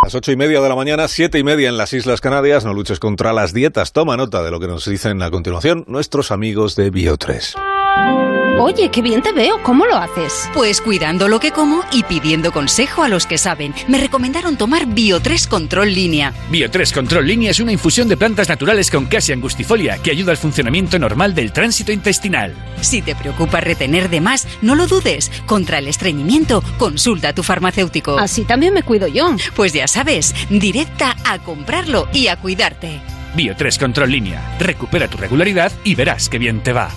Las 8:30 de la mañana, 7:30 en las Islas Canarias. No luches contra las dietas. Toma nota de lo que nos dicen a continuación nuestros amigos de Bio3. Oye, qué bien te veo. ¿Cómo lo haces? Pues cuidando lo que como y pidiendo consejo a los que saben. Me recomendaron tomar Bio3 Control Línea. Bio3 Control Línea es una infusión de plantas naturales con Cassia angustifolia que ayuda al funcionamiento normal del tránsito intestinal. Si te preocupa retener de más, no lo dudes. Contra el estreñimiento, consulta a tu farmacéutico. Así también me cuido yo. Pues ya sabes, directa a comprarlo y a cuidarte. Bio3 Control Línea. Recupera tu regularidad y verás qué bien te va.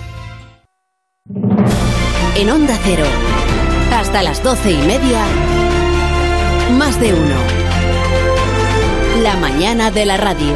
En Onda Cero, hasta las 12:30, Más de Uno. La mañana de la radio.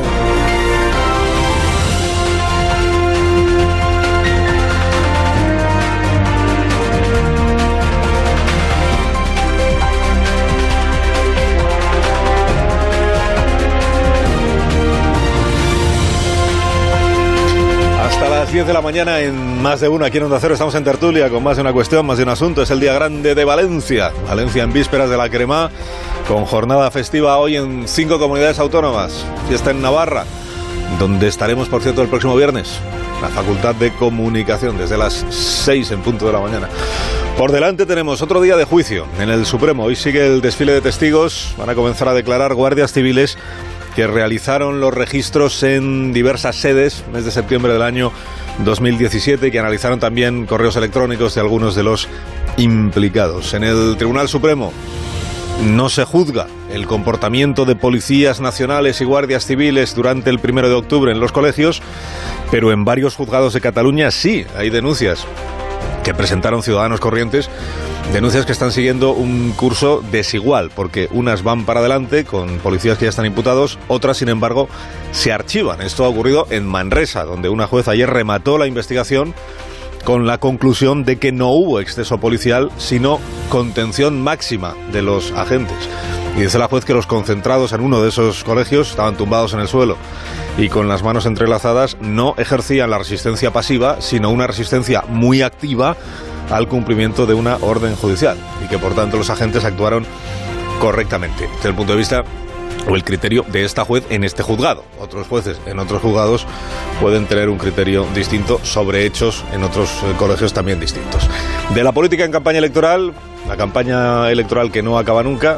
Hasta las 10 de la mañana en Más de Uno, aquí en Onda Cero. Estamos en tertulia con más de una cuestión, más de un asunto. Es el día grande de Valencia. Valencia en vísperas de la Cremá, con jornada festiva hoy en 5 comunidades autónomas. Fiesta en Navarra, donde estaremos, por cierto, el próximo viernes. La Facultad de Comunicación, desde las 6 en punto de la mañana. Por delante tenemos otro día de juicio en el Supremo. Hoy sigue el desfile de testigos. Van a comenzar a declarar guardias civiles que realizaron los registros en diversas sedes, mes de septiembre del año 2017, y que analizaron también correos electrónicos de algunos de los implicados. En el Tribunal Supremo no se juzga el comportamiento de policías nacionales y guardias civiles durante el 1 de octubre en los colegios, pero en varios juzgados de Cataluña sí hay denuncias que presentaron ciudadanos corrientes, denuncias que están siguiendo un curso desigual, porque unas van para adelante con policías que ya están imputados, otras, sin embargo, se archivan. Esto ha ocurrido en Manresa, donde una juez ayer remató la investigación con la conclusión de que no hubo exceso policial, sino contención máxima de los agentes. Y dice la juez que los concentrados en uno de esos colegios estaban tumbados en el suelo y con las manos entrelazadas no ejercían la resistencia pasiva, sino una resistencia muy activa al cumplimiento de una orden judicial, y que por tanto los agentes actuaron correctamente desde el punto de vista o el criterio de esta juez en este juzgado. Otros jueces en otros juzgados pueden tener un criterio distinto sobre hechos en otros colegios también distintos. De la política en campaña electoral, la campaña electoral que no acaba nunca,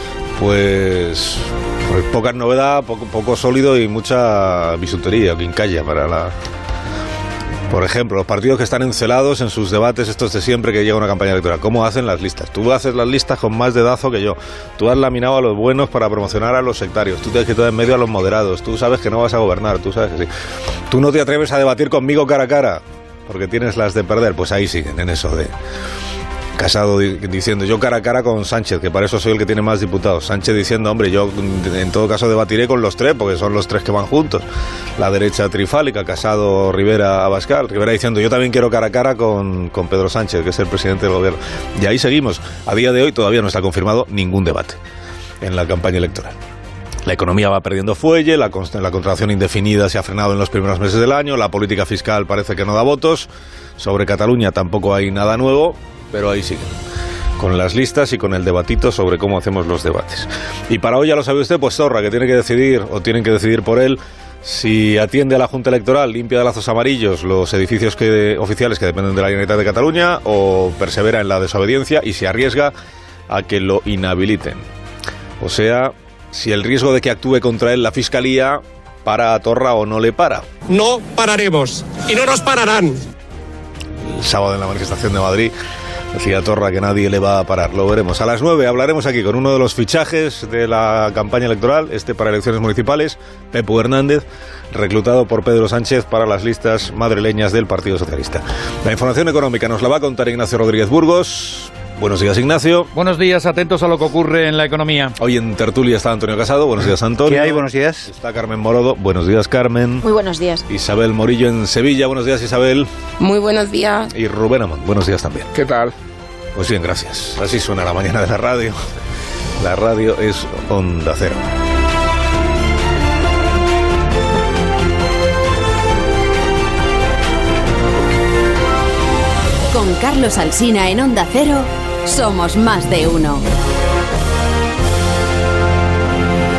pues poca novedad, poco sólido y mucha bisutería, quincalla para la... Por ejemplo, los partidos que están encelados en sus debates estos de siempre que llega una campaña electoral. ¿Cómo hacen las listas? Tú haces las listas con más dedazo que yo. Tú has laminado a los buenos para promocionar a los sectarios. Tú tienes que estar en medio a los moderados. Tú sabes que no vas a gobernar. Tú sabes que sí. Tú no te atreves a debatir conmigo cara a cara porque tienes las de perder. Pues ahí siguen en eso de... Casado diciendo yo cara a cara con Sánchez, que para eso soy el que tiene más diputados. Sánchez diciendo, hombre, yo en todo caso debatiré con los tres, porque son los tres que van juntos. La derecha trifálica, Casado, Rivera, Abascal. Rivera diciendo, yo también quiero cara a cara con Pedro Sánchez, que es el presidente del gobierno. Y ahí seguimos. A día de hoy todavía no está confirmado ningún debate en la campaña electoral. La economía va perdiendo fuelle, la contratación indefinida se ha frenado en los primeros meses del año, la política fiscal parece que no da votos, sobre Cataluña tampoco hay nada nuevo, pero ahí siguen, con las listas y con el debatito sobre cómo hacemos los debates. Y para hoy, ya lo sabe usted, pues Torra, que tiene que decidir, o tienen que decidir por él, si atiende a la Junta Electoral, limpia de lazos amarillos los edificios oficiales que dependen de la Generalitat de Cataluña, o persevera en la desobediencia y se arriesga a que lo inhabiliten. O sea, si el riesgo de que actúe contra él la Fiscalía para a Torra o no le para. No pararemos y no nos pararán. El sábado en la manifestación de Madrid decía Torra que nadie le va a parar. Lo veremos. A las 9 hablaremos aquí con uno de los fichajes de la campaña electoral, para elecciones municipales, Pepu Hernández, reclutado por Pedro Sánchez para las listas madrileñas del Partido Socialista. La información económica nos la va a contar Ignacio Rodríguez Burgos. Buenos días, Ignacio. Buenos días, atentos a lo que ocurre en la economía. Hoy en tertulia está Antonio Casado. Buenos días, Antonio. ¿Qué hay? Buenos días. Está Carmen Morodo. Buenos días, Carmen. Muy buenos días. Isabel Morillo en Sevilla. Buenos días, Isabel. Muy buenos días. Y Rubén Amón. Buenos días también. ¿Qué tal? Pues bien, gracias. Así suena la mañana de la radio. La radio es Onda Cero. Con Carlos Alsina en Onda Cero, somos más de uno.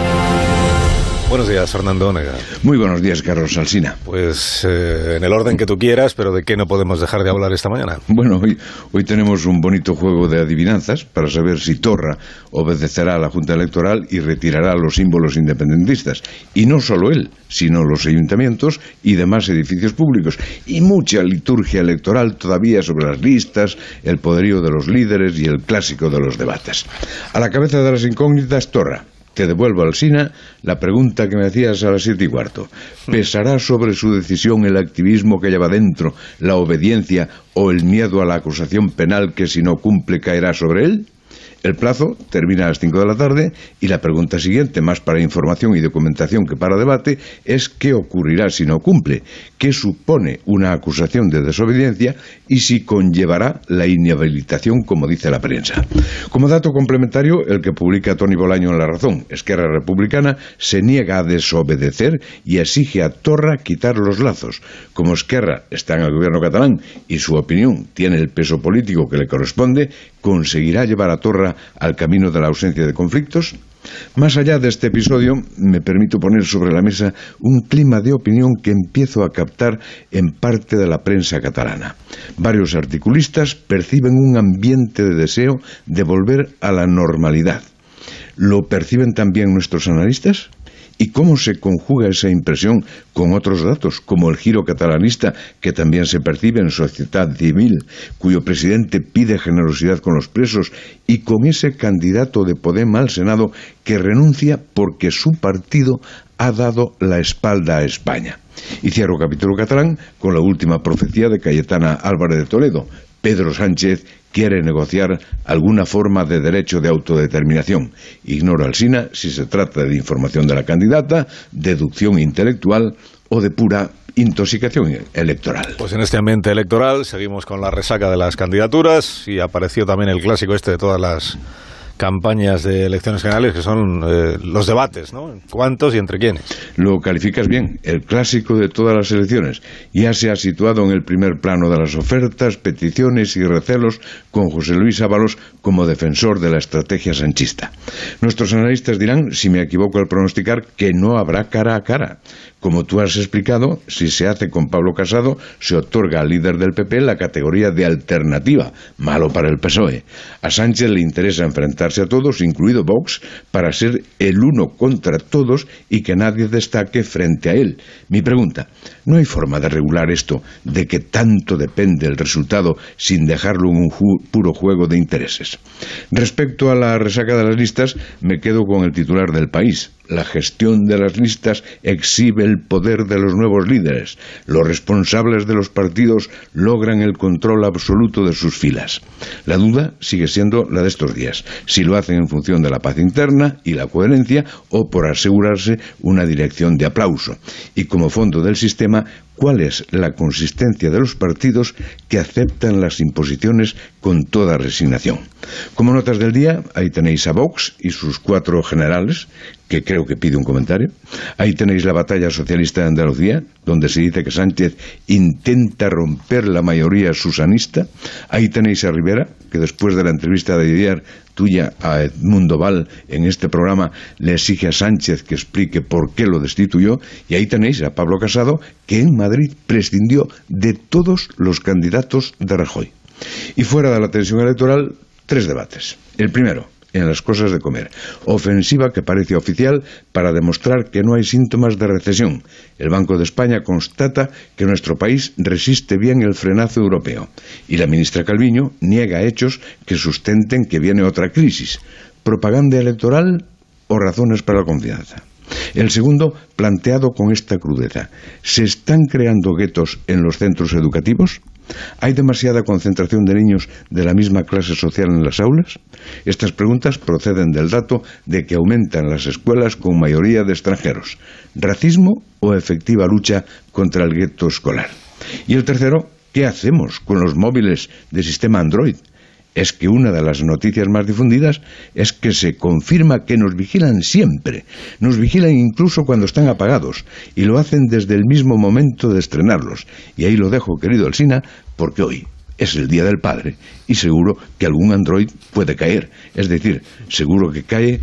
Buenos días, Fernando Onega. Muy buenos días, Carlos Alsina. Pues en el orden que tú quieras, pero ¿de qué no podemos dejar de hablar esta mañana? Bueno, hoy tenemos un bonito juego de adivinanzas para saber si Torra obedecerá a la Junta Electoral y retirará los símbolos independentistas. Y no solo él, sino los ayuntamientos y demás edificios públicos. Y mucha liturgia electoral todavía sobre las listas, el poderío de los líderes y el clásico de los debates. A la cabeza de las incógnitas, Torra. Te devuelvo, Alsina, la pregunta que me hacías a las 7:15. ¿Pesará sobre su decisión el activismo que lleva dentro, la obediencia o el miedo a la acusación penal que si no cumple caerá sobre él? El plazo termina a las 5 de la tarde y la pregunta siguiente, más para información y documentación que para debate, es ¿qué ocurrirá si no cumple? ¿Qué supone una acusación de desobediencia y si conllevará la inhabilitación, como dice la prensa? Como dato complementario, el que publica Toni Bolaño en La Razón, Esquerra Republicana, se niega a desobedecer y exige a Torra quitar los lazos. Como Esquerra está en el gobierno catalán y su opinión tiene el peso político que le corresponde, ¿conseguirá llevar a Torra al camino de la ausencia de conflictos? Más allá de este episodio, me permito poner sobre la mesa un clima de opinión que empiezo a captar en parte de la prensa catalana. Varios articulistas perciben un ambiente de deseo de volver a la normalidad. ¿Lo perciben también nuestros analistas? ¿Y cómo se conjuga esa impresión con otros datos, como el giro catalanista que también se percibe en sociedad civil, cuyo presidente pide generosidad con los presos, y con ese candidato de Podem al Senado que renuncia porque su partido ha dado la espalda a España? Y cierro capítulo catalán con la última profecía de Cayetana Álvarez de Toledo. Pedro Sánchez quiere negociar alguna forma de derecho de autodeterminación. Ignoro, Alsina, si se trata de información de la candidata, deducción intelectual o de pura intoxicación electoral. Pues en este ambiente electoral seguimos con la resaca de las candidaturas y apareció también el clásico este de todas las campañas de elecciones generales, que son los debates, ¿no? ¿Cuántos y entre quiénes? Lo calificas bien, el clásico de todas las elecciones. Ya se ha situado en el primer plano de las ofertas, peticiones y recelos, con José Luis Ábalos como defensor de la estrategia sanchista. Nuestros analistas dirán, si me equivoco al pronosticar, que no habrá cara a cara. Como tú has explicado, si se hace con Pablo Casado, se otorga al líder del PP la categoría de alternativa, malo para el PSOE. A Sánchez le interesa enfrentarse a todos, incluido Vox, para ser el uno contra todos y que nadie destaque frente a él. Mi pregunta, ¿no hay forma de regular esto, de que tanto depende el resultado sin dejarlo en un puro juego de intereses? Respecto a la resaca de las listas, me quedo con el titular del País. La gestión de las listas exhibe el poder de los nuevos líderes. Los responsables de los partidos logran el control absoluto de sus filas. La duda sigue siendo la de estos días, si lo hacen en función de la paz interna y la coherencia o por asegurarse una dirección de aplauso. Y como fondo del sistema, ¿cuál es la consistencia de los partidos que aceptan las imposiciones con toda resignación? Como notas del día, ahí tenéis a Vox y sus 4 generales, que creo que pide un comentario. Ahí tenéis la batalla socialista de Andalucía, donde se dice que Sánchez intenta romper la mayoría susanista. Ahí tenéis a Rivera, que después de la entrevista de ayer tuya a Edmundo Val en este programa, le exige a Sánchez que explique por qué lo destituyó. Y ahí tenéis a Pablo Casado, que en Madrid prescindió de todos los candidatos de Rajoy. Y fuera de la tensión electoral, 3 debates. El primero, en las cosas de comer. Ofensiva que parece oficial para demostrar que no hay síntomas de recesión. El Banco de España constata que nuestro país resiste bien el frenazo europeo. Y la ministra Calviño niega hechos que sustenten que viene otra crisis. ¿Propaganda electoral o razones para la confianza? El segundo, planteado con esta crudeza. ¿Se están creando guetos en los centros educativos? ¿Hay demasiada concentración de niños de la misma clase social en las aulas? Estas preguntas proceden del dato de que aumentan las escuelas con mayoría de extranjeros. ¿Racismo o efectiva lucha contra el gueto escolar? Y el tercero, ¿qué hacemos con los móviles de sistema Android? Es que una de las noticias más difundidas es que se confirma que nos vigilan siempre. Nos vigilan incluso cuando están apagados. Y lo hacen desde el mismo momento de estrenarlos. Y ahí lo dejo, querido Alsina, porque hoy es el Día del Padre y seguro que algún Android puede caer. Es decir, seguro que cae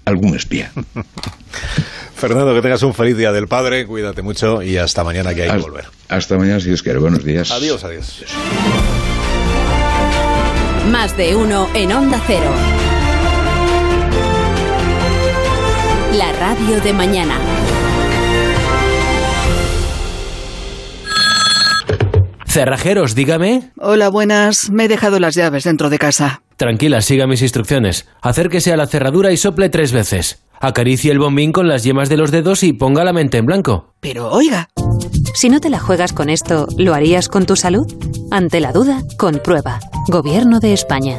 algún espía. Fernando, que tengas un feliz Día del Padre, cuídate mucho y hasta mañana, que hay que volver. Hasta mañana, si Dios quiere. Buenos días. Adiós. Más de uno en Onda Cero. La radio de mañana. Cerrajeros, dígame. Hola, buenas. Me he dejado las llaves dentro de casa. Tranquila, siga mis instrucciones. Acérquese a la cerradura y sople 3 veces. Acaricie el bombín con las yemas de los dedos y ponga la mente en blanco. Pero, oiga... Si no te la juegas con esto, ¿lo harías con tu salud? Ante la duda, comprueba. Gobierno de España.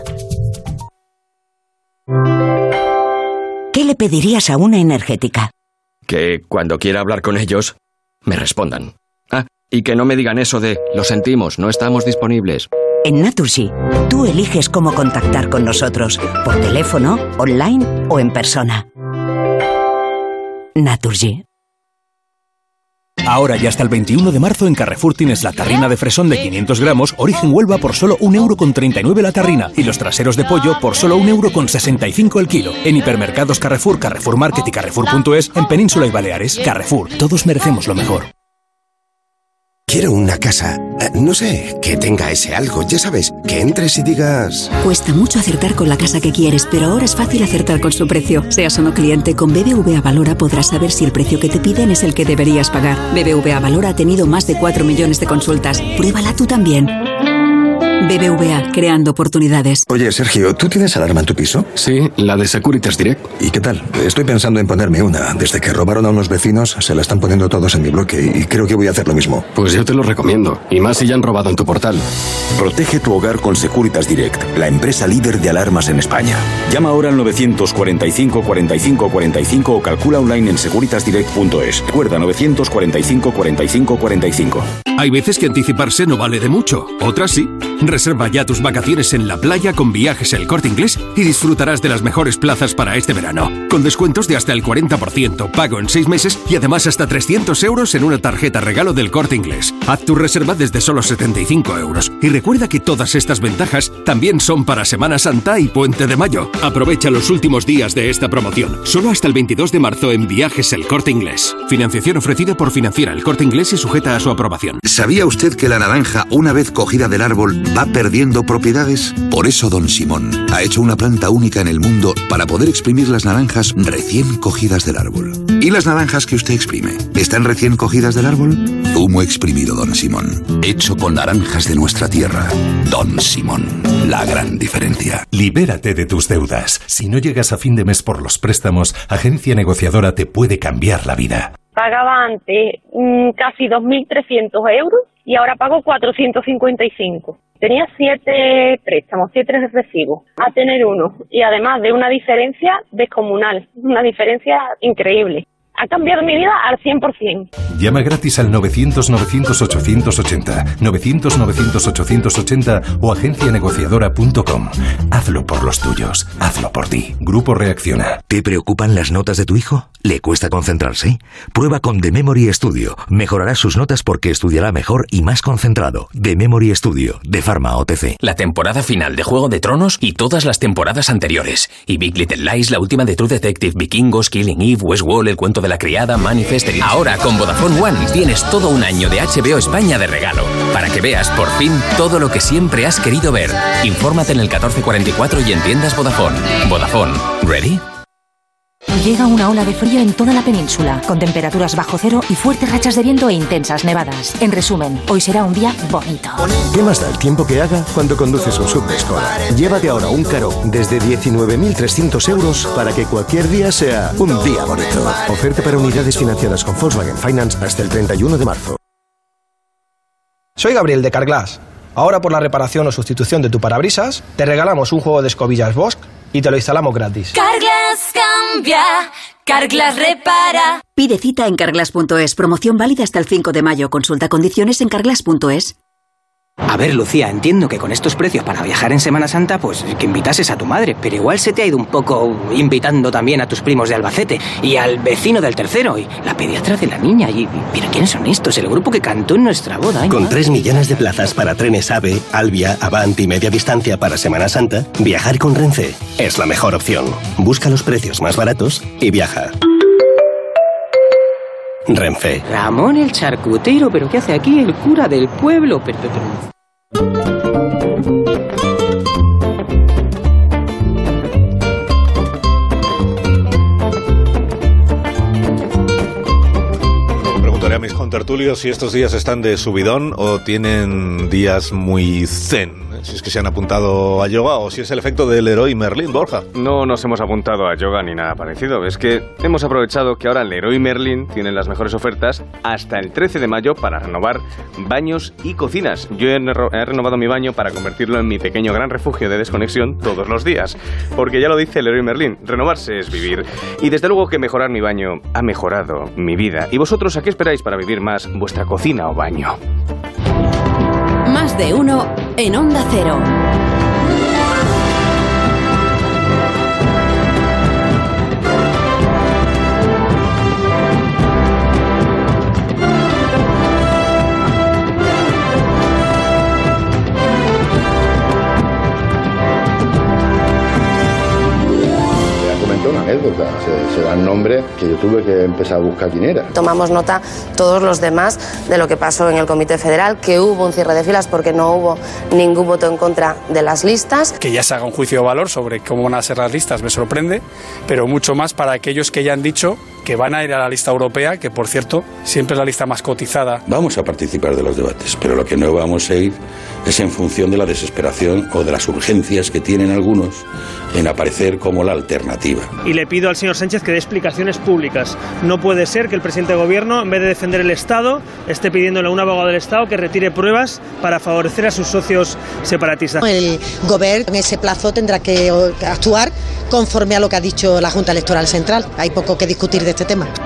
¿Qué le pedirías a una energética? Que cuando quiera hablar con ellos, me respondan. Y que no me digan eso de, lo sentimos, no estamos disponibles. En Naturgy, tú eliges cómo contactar con nosotros, por teléfono, online o en persona. Naturgy. Ahora y hasta el 21 de marzo en Carrefour tienes la tarrina de fresón de 500 gramos, origen Huelva, por solo 1,39 € la tarrina. Y los traseros de pollo por solo 1,65 € el kilo. En hipermercados Carrefour, Carrefour Market y Carrefour.es, en Península y Baleares. Carrefour, todos merecemos lo mejor. Quiero una casa, no sé, que tenga ese algo, ya sabes, que entres y digas... Cuesta mucho acertar con la casa que quieres, pero ahora es fácil acertar con su precio. Seas o no cliente, con BBVA Valora podrás saber si el precio que te piden es el que deberías pagar. BBVA Valora ha tenido más de 4 millones de consultas. Pruébala tú también. BBVA, creando oportunidades. Oye, Sergio, ¿tú tienes alarma en tu piso? Sí, la de Securitas Direct. ¿Y qué tal? Estoy pensando en ponerme una. Desde que robaron a unos vecinos, se la están poniendo todos en mi bloque y creo que voy a hacer lo mismo. Pues yo te lo recomiendo, y más si ya han robado en tu portal. Protege tu hogar con Securitas Direct, la empresa líder de alarmas en España. Llama ahora al 945 45 45 o calcula online en securitasdirect.es. Recuerda, 945 45 45. Hay veces que anticiparse no vale de mucho, otras sí. Reserva ya tus vacaciones en la playa con Viajes El Corte Inglés y disfrutarás de las mejores plazas para este verano. Con descuentos de hasta el 40%, pago en 6 meses y además hasta 300 € en una tarjeta regalo del Corte Inglés. Haz tu reserva desde solo 75 €. Y recuerda que todas estas ventajas también son para Semana Santa y Puente de Mayo. Aprovecha los últimos días de esta promoción, solo hasta el 22 de marzo en Viajes El Corte Inglés. Financiación ofrecida por Financiera El Corte Inglés y sujeta a su aprobación. ¿Sabía usted que la naranja, una vez cogida del árbol, va perdiendo propiedades? Por eso Don Simón ha hecho una planta única en el mundo para poder exprimir las naranjas recién cogidas del árbol. ¿Y las naranjas que usted exprime? ¿Están recién cogidas del árbol? Zumo exprimido Don Simón, hecho con naranjas de nuestra tierra. Don Simón, la gran diferencia. Libérate de tus deudas. Si no llegas a fin de mes por los préstamos, Agencia Negociadora te puede cambiar la vida. Pagaba antes casi 2.300 € y ahora pago 455. Tenía 7 préstamos, 7 recibos, a tener uno. Y además de una diferencia descomunal, una diferencia increíble. Ha cambiado mi vida al 100%. Llama gratis al 900-900-880, 900-900-880 o agencianegociadora.com. Hazlo por los tuyos, hazlo por ti. Grupo Reacciona. ¿Te preocupan las notas de tu hijo? ¿Le cuesta concentrarse? Prueba con The Memory Studio. Mejorará sus notas porque estudiará mejor y más concentrado. The Memory Studio, de Pharma OTC. La temporada final de Juego de Tronos y todas las temporadas anteriores. Y Big Little Lies, la última de True Detective, Vikingos, Killing Eve, Westworld, El cuento de la criada, Manifest. Ahora con Vodafone One tienes todo un año de HBO España de regalo, para que veas por fin todo lo que siempre has querido ver. Infórmate en el 1444 y en tiendas Vodafone. Vodafone, ¿ready? Llega una ola de frío en toda la península, con temperaturas bajo cero y fuertes rachas de viento e intensas nevadas. En resumen, hoy será un día bonito. ¿Qué más da el tiempo que haga cuando conduces un SUV de Skoda? Llévate ahora un Karoq desde 19.300 € para que cualquier día sea un día bonito. Oferta para unidades financiadas con Volkswagen Finance hasta el 31 de marzo. Soy Gabriel de Carglass. Ahora por la reparación o sustitución de tu parabrisas, te regalamos un juego de escobillas Bosch y te lo instalamos gratis. Carglass cambia, Carglass repara. Pide cita en carglass.es. Promoción válida hasta el 5 de mayo. Consulta condiciones en carglass.es. A ver, Lucía, entiendo que con estos precios para viajar en Semana Santa, pues que invitases a tu madre, pero igual se te ha ido un poco invitando también a tus primos de Albacete y al vecino del tercero y la pediatra de la niña. ¿Pero quiénes son estos? El grupo que cantó en nuestra boda. Con 3 millones de plazas para trenes AVE, Alvia, Avant y media distancia para Semana Santa, viajar con Renfe es la mejor opción. Busca los precios más baratos y viaja. Renfe. Ramón el charcutero, ¿pero qué hace aquí el cura del pueblo? Preguntaré a mis contertulios si estos días están de subidón o tienen días muy zen. Si es que se han apuntado a yoga o si es el efecto del Leroy Merlin, Borja. No nos hemos apuntado a yoga ni nada parecido. Es que hemos aprovechado que ahora Leroy Merlin tiene las mejores ofertas hasta el 13 de mayo para renovar baños y cocinas. Yo he renovado mi baño para convertirlo en mi pequeño gran refugio de desconexión todos los días. Porque ya lo dice Leroy Merlin, renovarse es vivir. Y desde luego que mejorar mi baño ha mejorado mi vida. ¿Y vosotros a qué esperáis para vivir más vuestra cocina o baño? Más de uno en Onda Cero. Una anécdota, se da el nombre que yo tuve que empezar a buscar quién era. Tomamos nota todos los demás de lo que pasó en el Comité Federal, que hubo un cierre de filas porque no hubo ningún voto en contra de las listas. Que ya se haga un juicio de valor sobre cómo van a ser las listas me sorprende, pero mucho más para aquellos que ya han dicho que van a ir a la lista europea, que por cierto siempre es la lista más cotizada. Vamos a participar de los debates, pero lo que no vamos a ir es en función de la desesperación o de las urgencias que tienen algunos en aparecer como la alternativa. Y le pido al señor Sánchez que dé explicaciones públicas. No puede ser que el presidente de gobierno, en vez de defender el Estado, esté pidiéndole a un abogado del Estado que retire pruebas para favorecer a sus socios separatistas. El gobierno en ese plazo tendrá que actuar conforme a lo que ha dicho la Junta Electoral Central. Hay poco que discutir de este tema.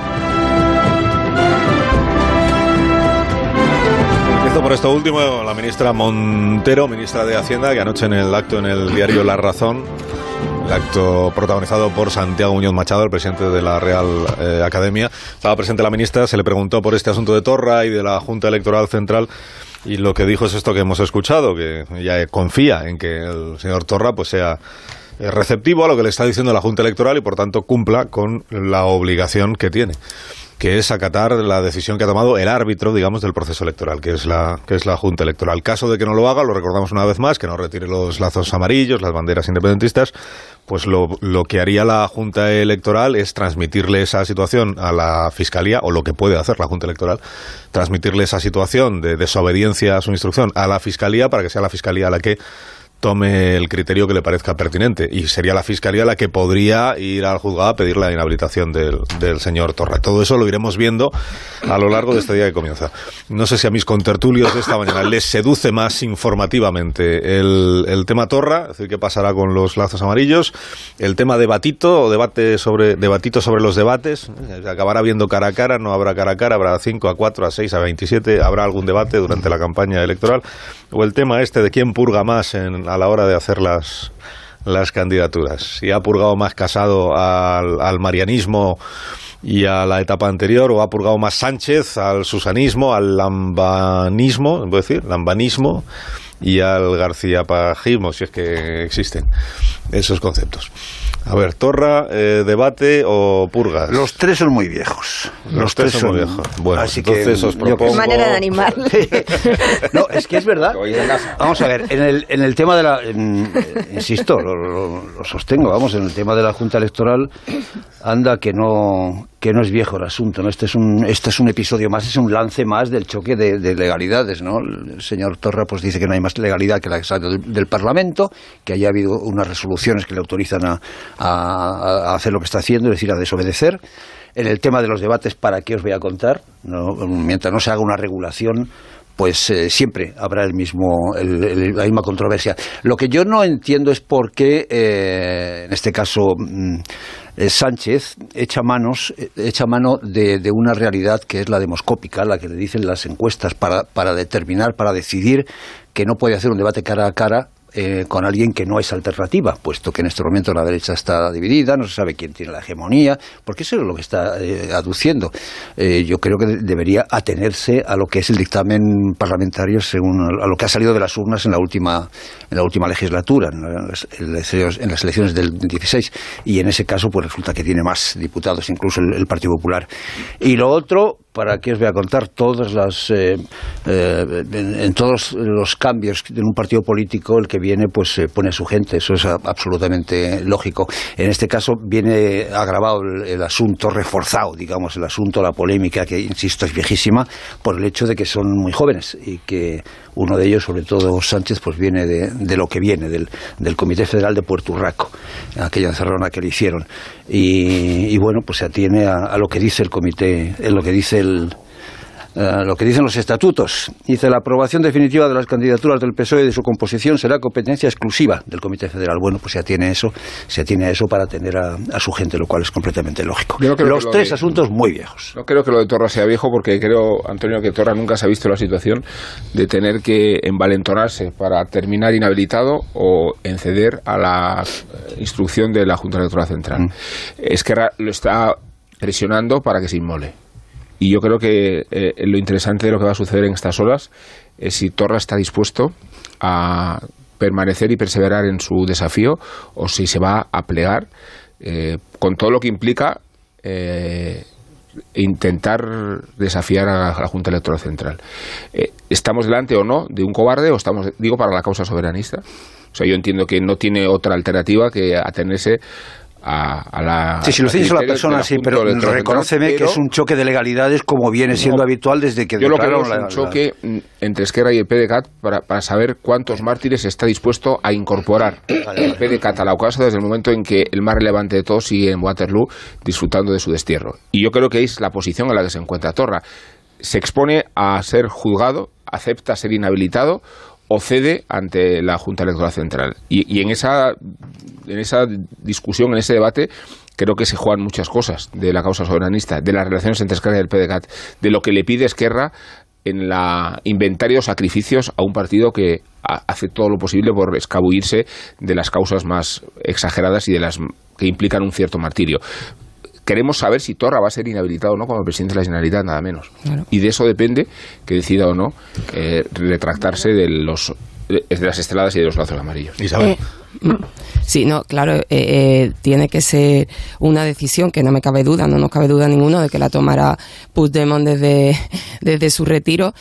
Empiezo por esto último, la ministra Montero, ministra de Hacienda, que anoche en el acto en el diario La Razón, el acto protagonizado por Santiago Muñoz Machado, el presidente de la Real Academia, estaba presente la ministra, se le preguntó por este asunto de Torra y de la Junta Electoral Central, y lo que dijo es esto que hemos escuchado, que ella confía en que el señor Torra pues sea receptivo a lo que le está diciendo la Junta Electoral y por tanto cumpla con la obligación que tiene, que es acatar la decisión que ha tomado el árbitro, digamos, del proceso electoral, que es la Junta Electoral. Caso de que no lo haga, lo recordamos una vez más, que no retire los lazos amarillos, las banderas independentistas, pues lo que haría la Junta Electoral es transmitirle esa situación a la Fiscalía, o lo que puede hacer la Junta Electoral, transmitirle esa situación de desobediencia a su instrucción a la Fiscalía para que sea la Fiscalía la que tome el criterio que le parezca pertinente, y sería la Fiscalía la que podría ir al juzgado a pedir la inhabilitación del señor Torra. Todo eso lo iremos viendo a lo largo de este día que comienza. No sé si a mis contertulios de esta mañana les seduce más informativamente el tema Torra, es decir, qué pasará con los lazos amarillos, el tema debatito o debatito sobre los debates, acabará viendo cara a cara, no habrá cara a cara, habrá 5 a 4, a 6, a 27, habrá algún debate durante la campaña electoral, o el tema este de quién purga más a la hora de hacer las candidaturas. Si ha purgado más Casado al marianismo y a la etapa anterior, o ha purgado más Sánchez al susanismo, al lambanismo, ¿puedo decir? Lambanismo y al garciapajismo, si es que existen esos conceptos. A ver, Torra, debate o purgas. Los tres son muy viejos. Los tres son muy viejos. Bueno, así entonces os propongo... manera de animar. No, es que es verdad. Vamos a ver, en el tema de la... insisto, lo sostengo, vamos, en el tema de la Junta Electoral, anda que no es viejo el asunto, ¿no? Este es un episodio más, es un lance más del choque de legalidades, ¿no? El señor Torra pues dice que no hay más legalidad que la que sale del Parlamento, que haya habido unas resoluciones que le autorizan a hacer lo que está haciendo, es decir, a desobedecer. En el tema de los debates, ¿para qué os voy a contar? No, mientras no se haga una regulación, pues siempre habrá la misma controversia. Lo que yo no entiendo es por qué, en este caso, Sánchez echa mano de una realidad que es la demoscópica, la que le dicen las encuestas, para determinar, para decidir que no puede hacer un debate cara a cara con alguien que no es alternativa, puesto que en este momento la derecha está dividida, no se sabe quién tiene la hegemonía, porque eso es lo que está aduciendo. Yo creo que debería atenerse a lo que es el dictamen parlamentario según a lo que ha salido de las urnas en la última legislatura, en las elecciones del 16, y en ese caso pues resulta que tiene más diputados, incluso el Partido Popular. Y lo otro, ¿para qué os voy a contar? En todos los cambios de un partido político, el que viene pues pone a su gente, eso es absolutamente lógico. En este caso viene agravado el asunto, reforzado, digamos, el asunto, la polémica, que insisto es viejísima, por el hecho de que son muy jóvenes y que uno de ellos, sobre todo Sánchez, pues viene de lo que viene, del Comité Federal de Puerto Urraco, aquella encerrona que le hicieron. Y bueno, pues se atiene a lo que dice el comité, lo que dicen los estatutos. Dice: la aprobación definitiva de las candidaturas del PSOE y de su composición será competencia exclusiva del Comité Federal. Bueno, pues se atiene a eso para atender a su gente, lo cual es completamente lógico. Los tres asuntos muy viejos. No creo que lo de Torra sea viejo, porque creo, Antonio, que Torra nunca se ha visto en la situación de tener que envalentonarse para terminar inhabilitado o ceder a la instrucción de la Junta Electoral Central. Esquerra lo está presionando para que se inmole. Y yo creo que lo interesante de lo que va a suceder en estas horas es si Torra está dispuesto a permanecer y perseverar en su desafío o si se va a plegar con todo lo que implica intentar desafiar a la Junta Electoral Central. ¿Estamos delante o no de un cobarde o estamos, digo, para la causa soberanista? O sea, yo entiendo que no tiene otra alternativa que atenerse a la... Sí, si lo tienes a la persona, sí, pero reconóceme que es un choque de legalidades como viene siendo habitual desde que... Yo lo que veo es un choque entre Esquerra y el PDeCAT para saber cuántos mártires está dispuesto a incorporar el PDeCAT a la causa desde el momento en que el más relevante de todos sigue en Waterloo disfrutando de su destierro. Y yo creo que es la posición en la que se encuentra Torra. Se expone a ser juzgado, acepta ser inhabilitado o cede ante la Junta Electoral Central. Y en esa discusión, en ese debate, creo que se juegan muchas cosas de la causa soberanista, de las relaciones entre Esquerra y el PDeCAT, de lo que le pide Esquerra en la inventario de sacrificios a un partido que hace todo lo posible por escabullirse de las causas más exageradas y de las que implican un cierto martirio. Queremos saber si Torra va a ser inhabilitado o no como presidente de la Generalitat, nada menos. Claro. Y de eso depende que decida o no retractarse de las esteladas y de los lazos amarillos. Isabel. Sí, no, claro, tiene que ser una decisión que no me cabe duda, no nos cabe duda ninguno de que la tomará Puigdemont desde su retiro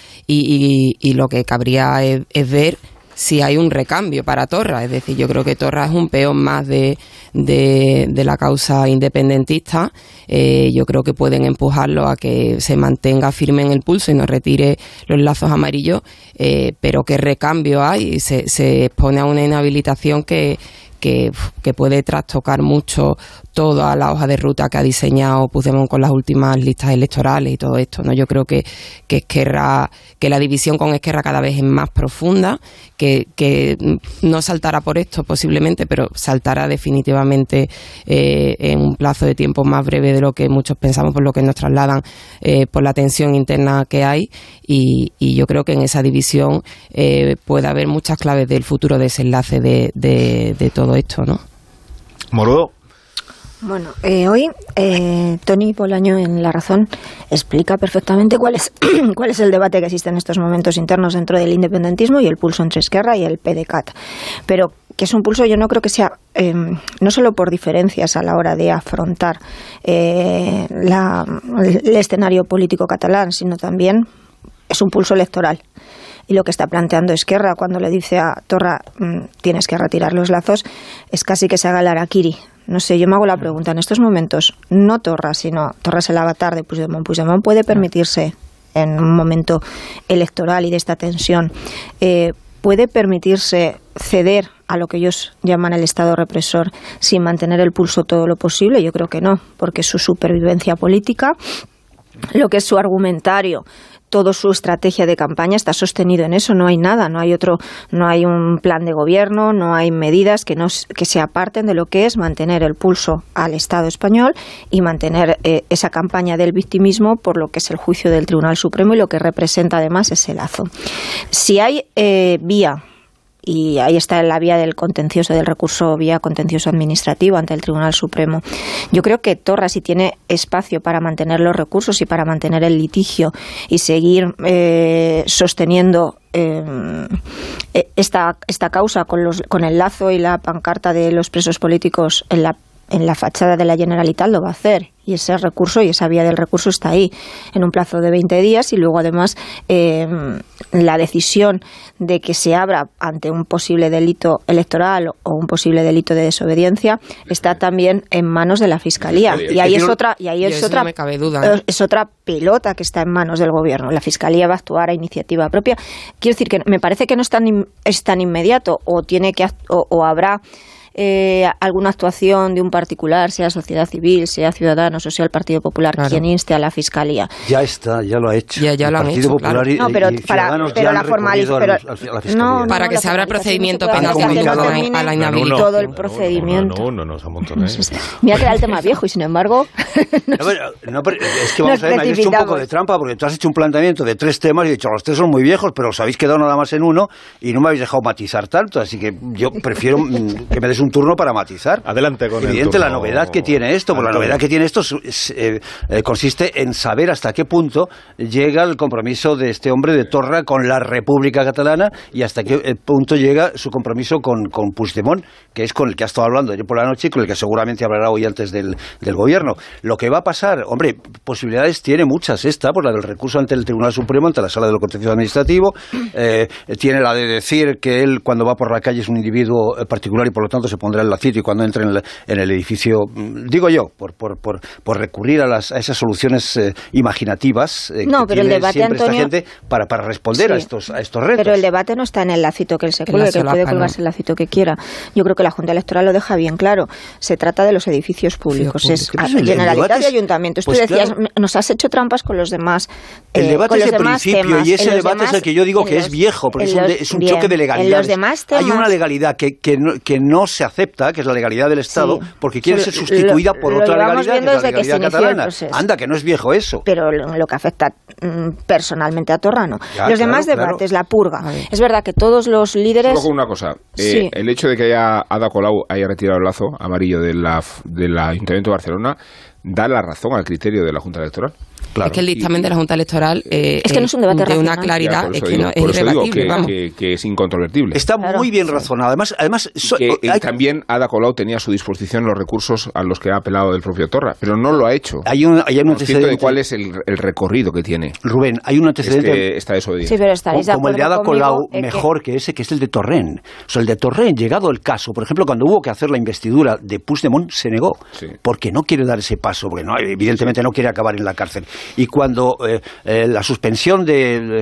y lo que cabría es ver si hay un recambio para Torra. Es decir, yo creo que Torra es un peón más de la causa independentista. Yo creo que pueden empujarlo a que se mantenga firme en el pulso y no retire los lazos amarillos, pero ¿qué recambio hay? Se expone a una inhabilitación que puede trastocar mucho toda la hoja de ruta que ha diseñado Puigdemont con las últimas listas electorales y todo esto, ¿no? Yo creo que Esquerra, que la división con Esquerra cada vez es más profunda, que no saltará por esto posiblemente, pero saltará definitivamente en un plazo de tiempo más breve de lo que muchos pensamos, por lo que nos trasladan por la tensión interna que hay, y yo creo que en esa división puede haber muchas claves del futuro desenlace de todo esto, ¿no? Morodo. Bueno, hoy Tony Bolaño en La Razón explica perfectamente cuál es el debate que existe en estos momentos internos dentro del independentismo y el pulso entre Esquerra y el PDeCAT. Pero que es un pulso, yo no creo que sea no solo por diferencias a la hora de afrontar el escenario político catalán, sino también es un pulso electoral. Y lo que está planteando Esquerra cuando le dice a Torra tienes que retirar los lazos es casi que se haga el harakiri. No sé, yo me hago la pregunta, en estos momentos, no Torra, sino Torra es el avatar de Puigdemont. Puigdemont puede permitirse, en un momento electoral y de esta tensión, puede permitirse ceder a lo que ellos llaman el Estado represor sin mantener el pulso todo lo posible. Yo creo que no, porque su supervivencia política, lo que es su argumentario, toda su estrategia de campaña está sostenido en eso, no hay nada, no hay un plan de gobierno, no hay medidas que se aparten de lo que es mantener el pulso al Estado español y mantener esa campaña del victimismo por lo que es el juicio del Tribunal Supremo y lo que representa además ese lazo. Si hay vía, y ahí está la vía del contencioso, del recurso vía contencioso administrativo ante el Tribunal Supremo. Yo creo que Torra, si tiene espacio para mantener los recursos y para mantener el litigio y seguir sosteniendo esta causa con el lazo y la pancarta de los presos políticos en la fachada de la Generalitat, lo va a hacer. Y ese recurso y esa vía del recurso está ahí en un plazo de 20 días y luego además la decisión de que se abra ante un posible delito electoral o un posible delito de desobediencia está también en manos de la Fiscalía. Y ahí es otra pelota que está en manos del Gobierno. La Fiscalía va a actuar a iniciativa propia. Quiero decir que me parece que no es tan inmediato o habrá alguna actuación de un particular, sea sociedad civil, sea Ciudadanos o sea el Partido Popular, quien inste a la Fiscalía. Ya lo ha hecho. Ya lo han hecho, Popular claro. No, pero la formalización. Para que se abra el procedimiento penal a la inhabilitación. Todo el procedimiento. No, Montones. Mira que era el tema viejo y sin embargo. Es que vamos a ver, me has hecho un poco de trampa porque tú has hecho un planteamiento de 3 temas y he dicho los 3 son muy viejos, pero os habéis quedado nada más en uno y no me habéis dejado matizar tanto, así que yo prefiero que me des un turno para matizar. Adelante con Evidente, la novedad que tiene esto, porque la novedad que tiene esto consiste en saber hasta qué punto llega el compromiso de este hombre de Torra con la República Catalana y hasta qué punto llega su compromiso con Puigdemont, que es con el que ha estado hablando ayer por la noche y con el que seguramente hablará hoy antes del gobierno. Lo que va a pasar, hombre, posibilidades tiene muchas. Esta, por la del recurso ante el Tribunal Supremo, ante la Sala de lo Contencioso Administrativo, tiene la de decir que él cuando va por la calle es un individuo particular y por lo tanto se pondrá el lacito y cuando entre en el edificio, digo yo, por recurrir a esas soluciones imaginativas que pero el debate, siempre Antonio, esta gente para responder a estos retos. Pero el debate no está en el lacito que él se cuelgue, que él puede colgarse el lacito que quiera. Yo creo que la Junta Electoral lo deja bien claro. Se trata de los edificios públicos. Es Generalitat y Ayuntamientos. Tú decías, claro, nos has hecho trampas con los demás el debate es el principio temas. Y ese debate es el que yo digo que es viejo, porque es un choque de legalidades. Hay una legalidad que no se acepta, que es la legalidad del Estado, porque quiere ser sustituida por otra legalidad, que es la legalidad catalana. Anda, que no es viejo eso. Pero lo que afecta personalmente a Torra no. Los demás debates, la purga. Es verdad que todos los líderes... Solo con una cosa. El hecho de que Ada Colau haya retirado el lazo amarillo del Ayuntamiento de Barcelona da la razón al criterio de la Junta Electoral. Claro. Es que el dictamen de la Junta Electoral es que no es un debate de una claridad, es que no es irrebatible, que es incontrovertible. Está muy bien razonado. Además también Ada Colau tenía a su disposición los recursos a los que ha apelado el propio Torra, pero no lo ha hecho. Hay un antecedente de cuál es el recorrido que tiene. Rubén, hay un antecedente esta desobediencia. Sí, pero estaréis de como el de Ada Colau, mejor que ese, que es el de Torrent. O sea, el de Torrent, llegado el caso, por ejemplo, cuando hubo que hacer la investidura de Puigdemont, se negó, porque no quiere dar ese paso, porque evidentemente no quiere acabar en la cárcel. Y cuando la suspensión del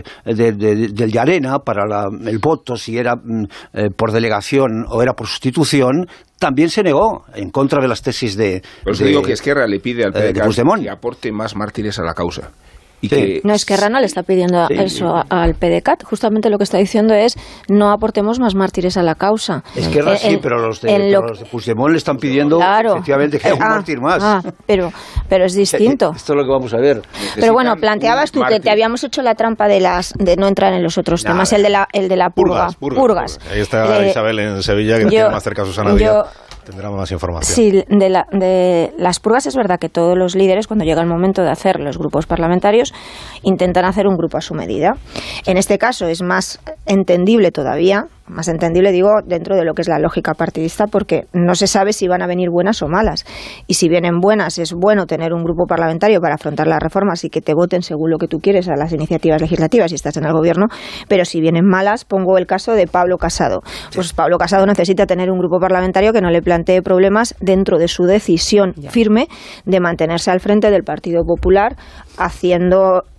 Llarena para el voto, si era por delegación o era por sustitución, también se negó en contra de las tesis de... Por eso digo que Esquerra le pide al PDeCAT que aporte más mártires a la causa. No, Esquerra no le está pidiendo eso al PDeCAT. Justamente lo que está diciendo es no aportemos más mártires a la causa. Esquerra sí, pero los de Puigdemont le están pidiendo efectivamente que haya un mártir más. Pero es distinto. Esto es lo que vamos a ver. Pero bueno, planteabas tú que te habíamos hecho la trampa de no entrar en los otros temas, el de la purga. Purgas. Ahí está Isabel en Sevilla, que tiene más cerca a Susana Díaz. Tendrá más información. Sí, de las purgas es verdad que todos los líderes, cuando llega el momento de hacer los grupos parlamentarios, intentan hacer un grupo a su medida. En este caso es más entendible todavía, más entendible digo dentro de lo que es la lógica partidista, porque no se sabe si van a venir buenas o malas. Y si vienen buenas, es bueno tener un grupo parlamentario para afrontar las reformas y que te voten según lo que tú quieres a las iniciativas legislativas si estás en el gobierno. Pero si vienen malas, pongo el caso de Pablo Casado. Pues Pablo Casado necesita tener un grupo parlamentario que no le plantee problemas dentro de su decisión firme de mantenerse al frente del Partido Popular, haciendo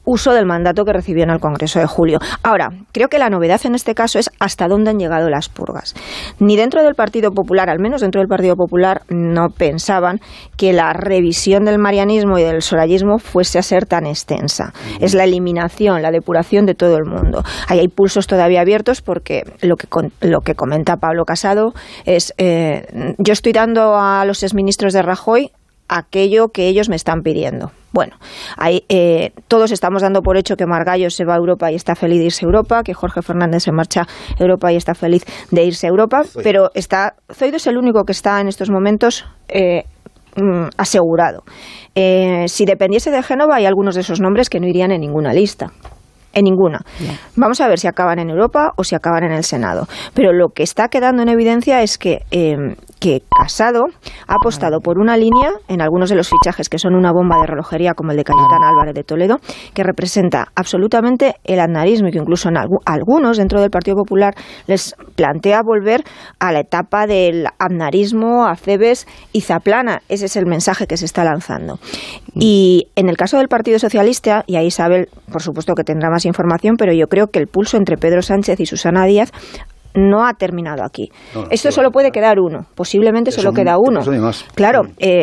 uso del mandato que recibió en el Congreso de julio. Ahora, creo que la novedad en este caso es hasta dónde han llegado las purgas. Ni dentro del Partido Popular, al menos dentro del Partido Popular, no pensaban que la revisión del marianismo y del sorayismo fuese a ser tan extensa. Es la eliminación, la depuración de todo el mundo. Ahí hay pulsos todavía abiertos porque lo que comenta Pablo Casado es yo estoy dando a los exministros de Rajoy aquello que ellos me están pidiendo. Bueno, ahí, todos estamos dando por hecho que Margallo se va a Europa y está feliz de irse a Europa, que Jorge Fernández se marcha a Europa y está feliz de irse a Europa, pero Zoido es el único que está en estos momentos asegurado. Si dependiese de Génova, hay algunos de esos nombres que no irían en ninguna lista. En ninguna. Vamos a ver si acaban en Europa o si acaban en el Senado. Pero lo que está quedando en evidencia es que Casado ha apostado por una línea en algunos de los fichajes que son una bomba de relojería, como el de Cayetana Álvarez de Toledo, que representa absolutamente el aznarismo y que incluso en algunos dentro del Partido Popular les plantea volver a la etapa del aznarismo, Acebes y Zaplana. Ese es el mensaje que se está lanzando. Y en el caso del Partido Socialista, y ahí Isabel, por supuesto que tendrá más información, pero yo creo que el pulso entre Pedro Sánchez y Susana Díaz no ha terminado aquí. Esto solo puede quedar uno, posiblemente solo queda uno. Claro,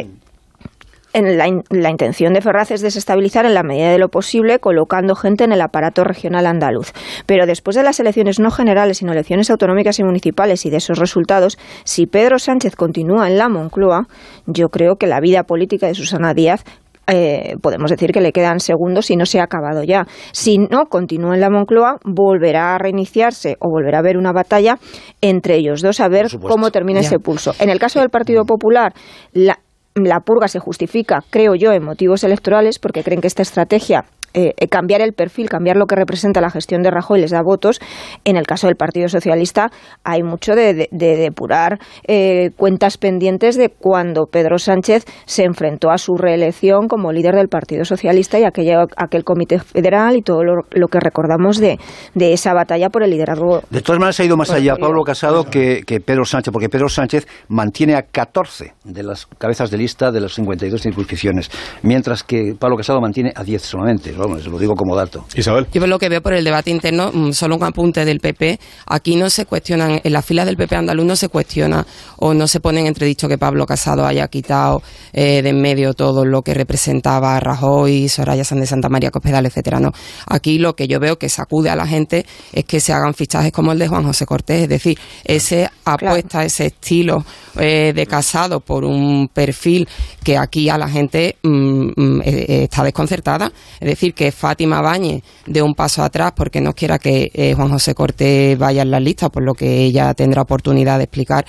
la intención de Ferraz es desestabilizar en la medida de lo posible, colocando gente en el aparato regional andaluz. Pero después de las elecciones no generales, sino elecciones autonómicas y municipales y de esos resultados, si Pedro Sánchez continúa en la Moncloa, yo creo que la vida política de Susana Díaz podemos decir que le quedan segundos si no se ha acabado ya. Si no continúa en la Moncloa, volverá a reiniciarse o volverá a haber una batalla entre ellos dos a ver cómo termina ese pulso. En el caso del Partido Popular, la purga se justifica, creo yo, en motivos electorales porque creen que esta estrategia cambiar el perfil, cambiar lo que representa la gestión de Rajoy les da votos. En el caso del Partido Socialista hay mucho de depurar cuentas pendientes de cuando Pedro Sánchez se enfrentó a su reelección como líder del Partido Socialista y aquel comité federal y todo lo que recordamos de esa batalla por el liderazgo. De todas maneras ha ido más allá Pablo Casado que Pedro Sánchez, porque Pedro Sánchez mantiene a 14 de las cabezas de lista de las 52 circunscripciones, mientras que Pablo Casado mantiene a 10 solamente. Vamos, lo digo como dato. Isabel. Yo lo que veo por el debate interno, solo un apunte del PP, aquí no se cuestionan, en las filas del PP andaluz no se cuestiona o no se pone en entredicho que Pablo Casado haya quitado de en medio todo lo que representaba a Rajoy, Soraya Sáenz de Santamaría, Cospedal, etcétera. No. Aquí lo que yo veo que sacude a la gente es que se hagan fichajes como el de Juan José Cortés, es decir, ese apuesta, ese estilo de Casado por un perfil que aquí a la gente está desconcertada, es decir, que Fátima Báñez dé un paso atrás porque no quiera que Juan José Cortés vaya en la lista, por lo que ella tendrá oportunidad de explicar.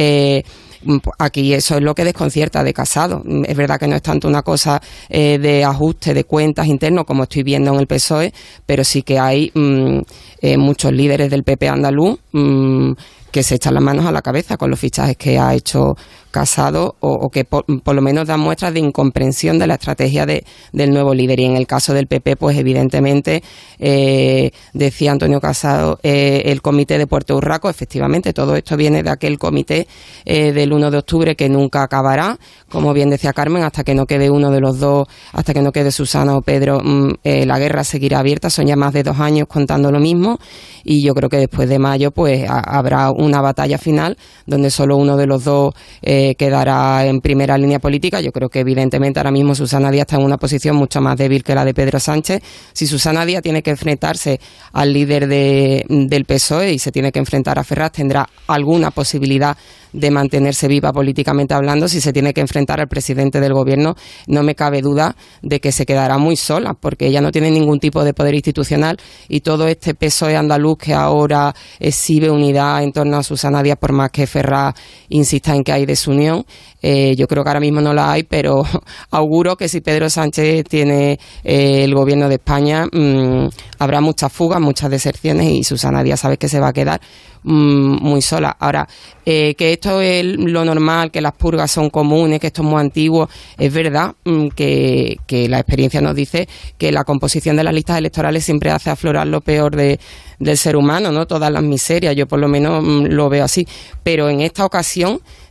Aquí eso es lo que desconcierta de Casado. Es verdad que no es tanto una cosa de ajuste de cuentas internos como estoy viendo en el PSOE, pero sí que hay muchos líderes del PP andaluz que se echan las manos a la cabeza con los fichajes que ha hecho Casado o que por lo menos dan muestras de incomprensión de la estrategia del nuevo líder. Y en el caso del PP, pues evidentemente, decía Antonio Casado, el comité de Puerto Urraco, efectivamente, todo esto viene de aquel comité del 1 de octubre que nunca acabará, como bien decía Carmen, hasta que no quede uno de los dos, hasta que no quede Susana o Pedro, la guerra seguirá abierta. Son ya más de 2 años contando lo mismo y yo creo que después de mayo pues habrá una batalla final donde solo uno de los dos quedará en primera línea política. Yo creo que evidentemente ahora mismo Susana Díaz está en una posición mucho más débil que la de Pedro Sánchez. Si Susana Díaz tiene que enfrentarse al líder del PSOE y se tiene que enfrentar a Ferraz, tendrá alguna posibilidad de mantenerse viva políticamente hablando. Si se tiene que enfrentar al presidente del gobierno, no me cabe duda de que se quedará muy sola, porque ella no tiene ningún tipo de poder institucional y todo este PSOE andaluz que ahora exhibe unidad en torno a Susana Díaz, por más que Ferraz insista en que hay desunión, yo creo que ahora mismo no la hay, pero auguro que si Pedro Sánchez tiene el gobierno de España, habrá muchas fugas, muchas deserciones y Susana Díaz sabe que se va a quedar muy sola. Ahora, que esto es lo normal, que las purgas son comunes, que esto es muy antiguo, es verdad que la experiencia nos dice que la composición de las listas electorales siempre hace aflorar lo peor del ser humano, ¿no? Todas las miserias, yo por lo menos lo veo así, pero en esta ocasión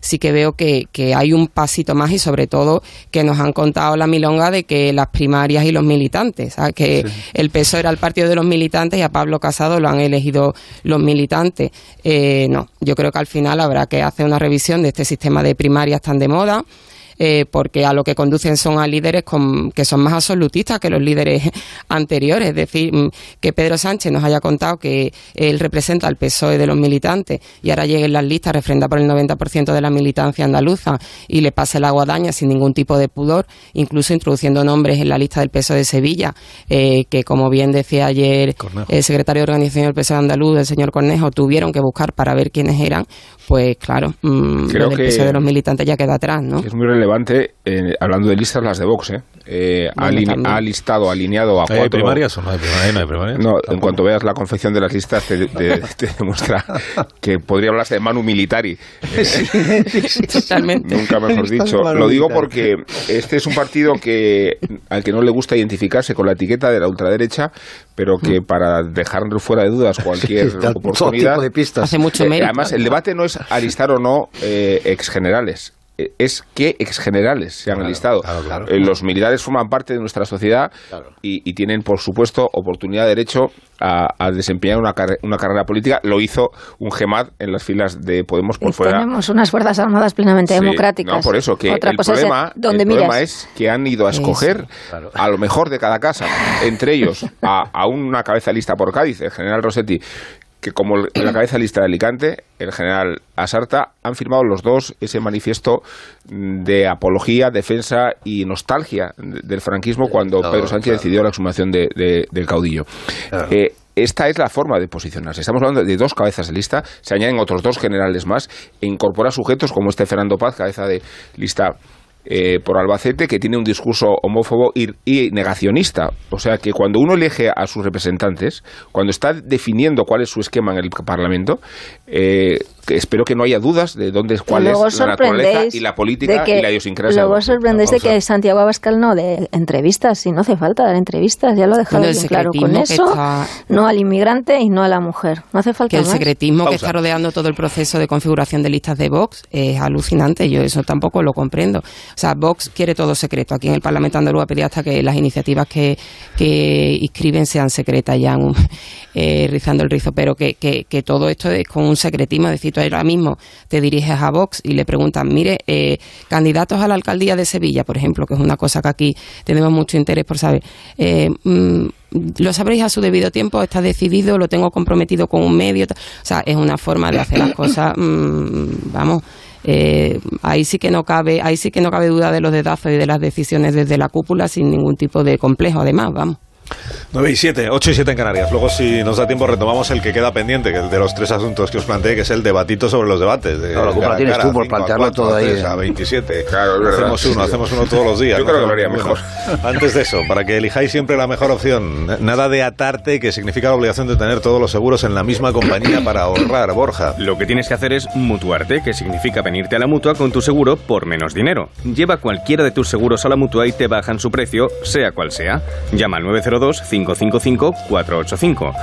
sí que veo que hay un pasito más y sobre todo que nos han contado la milonga de que las primarias y los militantes, ¿sabes? Que el PSOE era el partido de los militantes y a Pablo Casado lo han elegido los militantes. No, yo creo que al final habrá que hacer una revisión de este sistema de primarias tan de moda. Porque a lo que conducen son a líderes que son más absolutistas que los líderes anteriores. Es decir, que Pedro Sánchez nos haya contado que él representa al PSOE de los militantes y ahora llegue en las listas refrenda por el 90% de la militancia andaluza y le pase la guadaña sin ningún tipo de pudor, incluso introduciendo nombres en la lista del PSOE de Sevilla, que como bien decía ayer el secretario de organización del PSOE andaluz, el señor Cornejo, tuvieron que buscar para ver quiénes eran. Pues claro, creo lo del PSOE de los militantes ya queda atrás, ¿no? Es muy relevante, hablando de listas, las de Vox, ha listado, alineado a 4... ¿Hay primarias o no hay primarias? No hay primarias. No, en cuanto veas la confección de las listas te demuestra que podría hablarse de manu militari. Totalmente. Nunca mejor dicho. Lo digo porque este es un partido al que no le gusta identificarse con la etiqueta de la ultraderecha, pero que para dejar fuera de dudas cualquier oportunidad... Tipo de pistas. Hace mucho mérito. Además, el debate no es alistar o no exgenerales. Es que exgenerales se han alistado. Claro. Los militares forman parte de nuestra sociedad y tienen, por supuesto, oportunidad, derecho a desempeñar una carrera política. Lo hizo un GEMAD en las filas de Podemos por fuera. Tenemos unas fuerzas armadas plenamente democráticas. No, por eso, que el problema es que han ido a escoger a lo mejor de cada casa, entre ellos a una cabeza lista por Cádiz, el general Rossetti, que como la cabeza lista de Alicante, el general Asarta, han firmado los dos ese manifiesto de apología, defensa y nostalgia del franquismo cuando Pedro Sánchez decidió la exhumación del caudillo. Esta es la forma de posicionarse. Estamos hablando de dos cabezas de lista, se añaden otros dos generales más e incorpora sujetos como este Fernando Paz, cabeza de lista por Albacete, que tiene un discurso homófobo y negacionista. O sea que cuando uno elige a sus representantes, cuando está definiendo cuál es su esquema en el Parlamento, espero que no haya dudas de cuál es la naturaleza y la política y la idiosincrasia. Luego sorprendéis de que Santiago Abascal no dé entrevistas, y no hace falta dar entrevistas, ya lo ha dejado bien claro. Con eso, no al inmigrante y no a la mujer. No hace falta que más. El secretismo que está rodeando todo el proceso de configuración de listas de Vox es alucinante. Yo eso tampoco lo comprendo. O sea, Vox quiere todo secreto. Aquí en el Parlamento andaluz ha pedido hasta que las iniciativas que inscriben sean secretas, ya rizando el rizo, pero que todo esto es con un secretismo. Es decir, tú ahora mismo te diriges a Vox y le preguntan, mire, candidatos a la alcaldía de Sevilla, por ejemplo, que es una cosa que aquí tenemos mucho interés por saber, lo sabréis a su debido tiempo, está decidido, lo tengo comprometido con un medio, o sea, es una forma de hacer las cosas, vamos. Ahí sí que no cabe duda de los dedazos y de las decisiones desde la cúpula sin ningún tipo de complejo, además, vamos. 9 y 7, 8 y 7 en Canarias. Luego, si nos da tiempo, retomamos el que queda pendiente, que el de los tres asuntos que os planteé, que es el debatito sobre los debates. No, la culpa tienes tú por plantearlo todo ahí. A 27. Claro, hacemos uno todos los días. Yo creo que lo haría mejor. Antes de eso, para que elijáis siempre la mejor opción, nada de atarte, que significa la obligación de tener todos los seguros en la misma compañía para ahorrar, Borja. Lo que tienes que hacer es mutuarte, que significa venirte a la Mutua con tu seguro por menos dinero. Lleva cualquiera de tus seguros a la Mutua y te bajan su precio, sea cual sea. Llama al 902-555-485.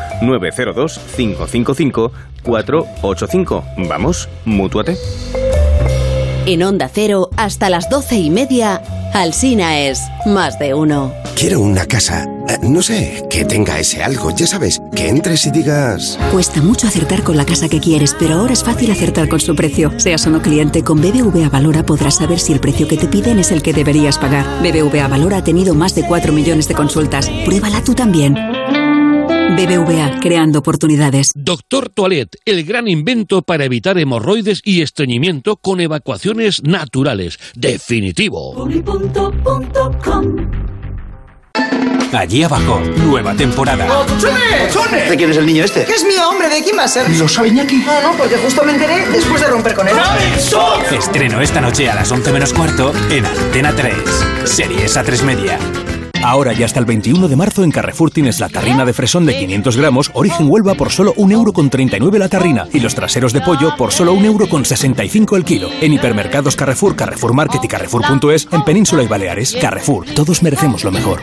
902-555-485. Vamos, mútuate. En Onda Cero, hasta las 12:30, Alsina es más de uno. Quiero una casa. No sé, que tenga ese algo, ya sabes, que entres y digas... Cuesta mucho acertar con la casa que quieres, pero ahora es fácil acertar con su precio. Seas o no cliente, con BBVA Valora podrás saber si el precio que te piden es el que deberías pagar. BBVA Valora ha tenido más de 4 millones de consultas. Pruébala tú también. BBVA, creando oportunidades. Doctor Toilette, el gran invento para evitar hemorroides y estreñimiento con evacuaciones naturales. Definitivo. Allí abajo, nueva temporada. ¿De quién es el niño este? ¿Qué es mío, hombre? ¿De quién va a ser? ¿Lo sabe Iñaki? No, porque justo me enteré después de romper con él. Estreno esta noche a las 11 menos cuarto en Antena 3. Series A3 Media. Ahora y hasta el 21 de marzo en Carrefour tienes la tarrina de fresón de 500 gramos, origen Huelva por solo 1,39 € la tarrina y los traseros de pollo por solo 1,65 € el kilo. En hipermercados Carrefour, Carrefour Market y Carrefour.es, en Península y Baleares. Carrefour, todos merecemos lo mejor.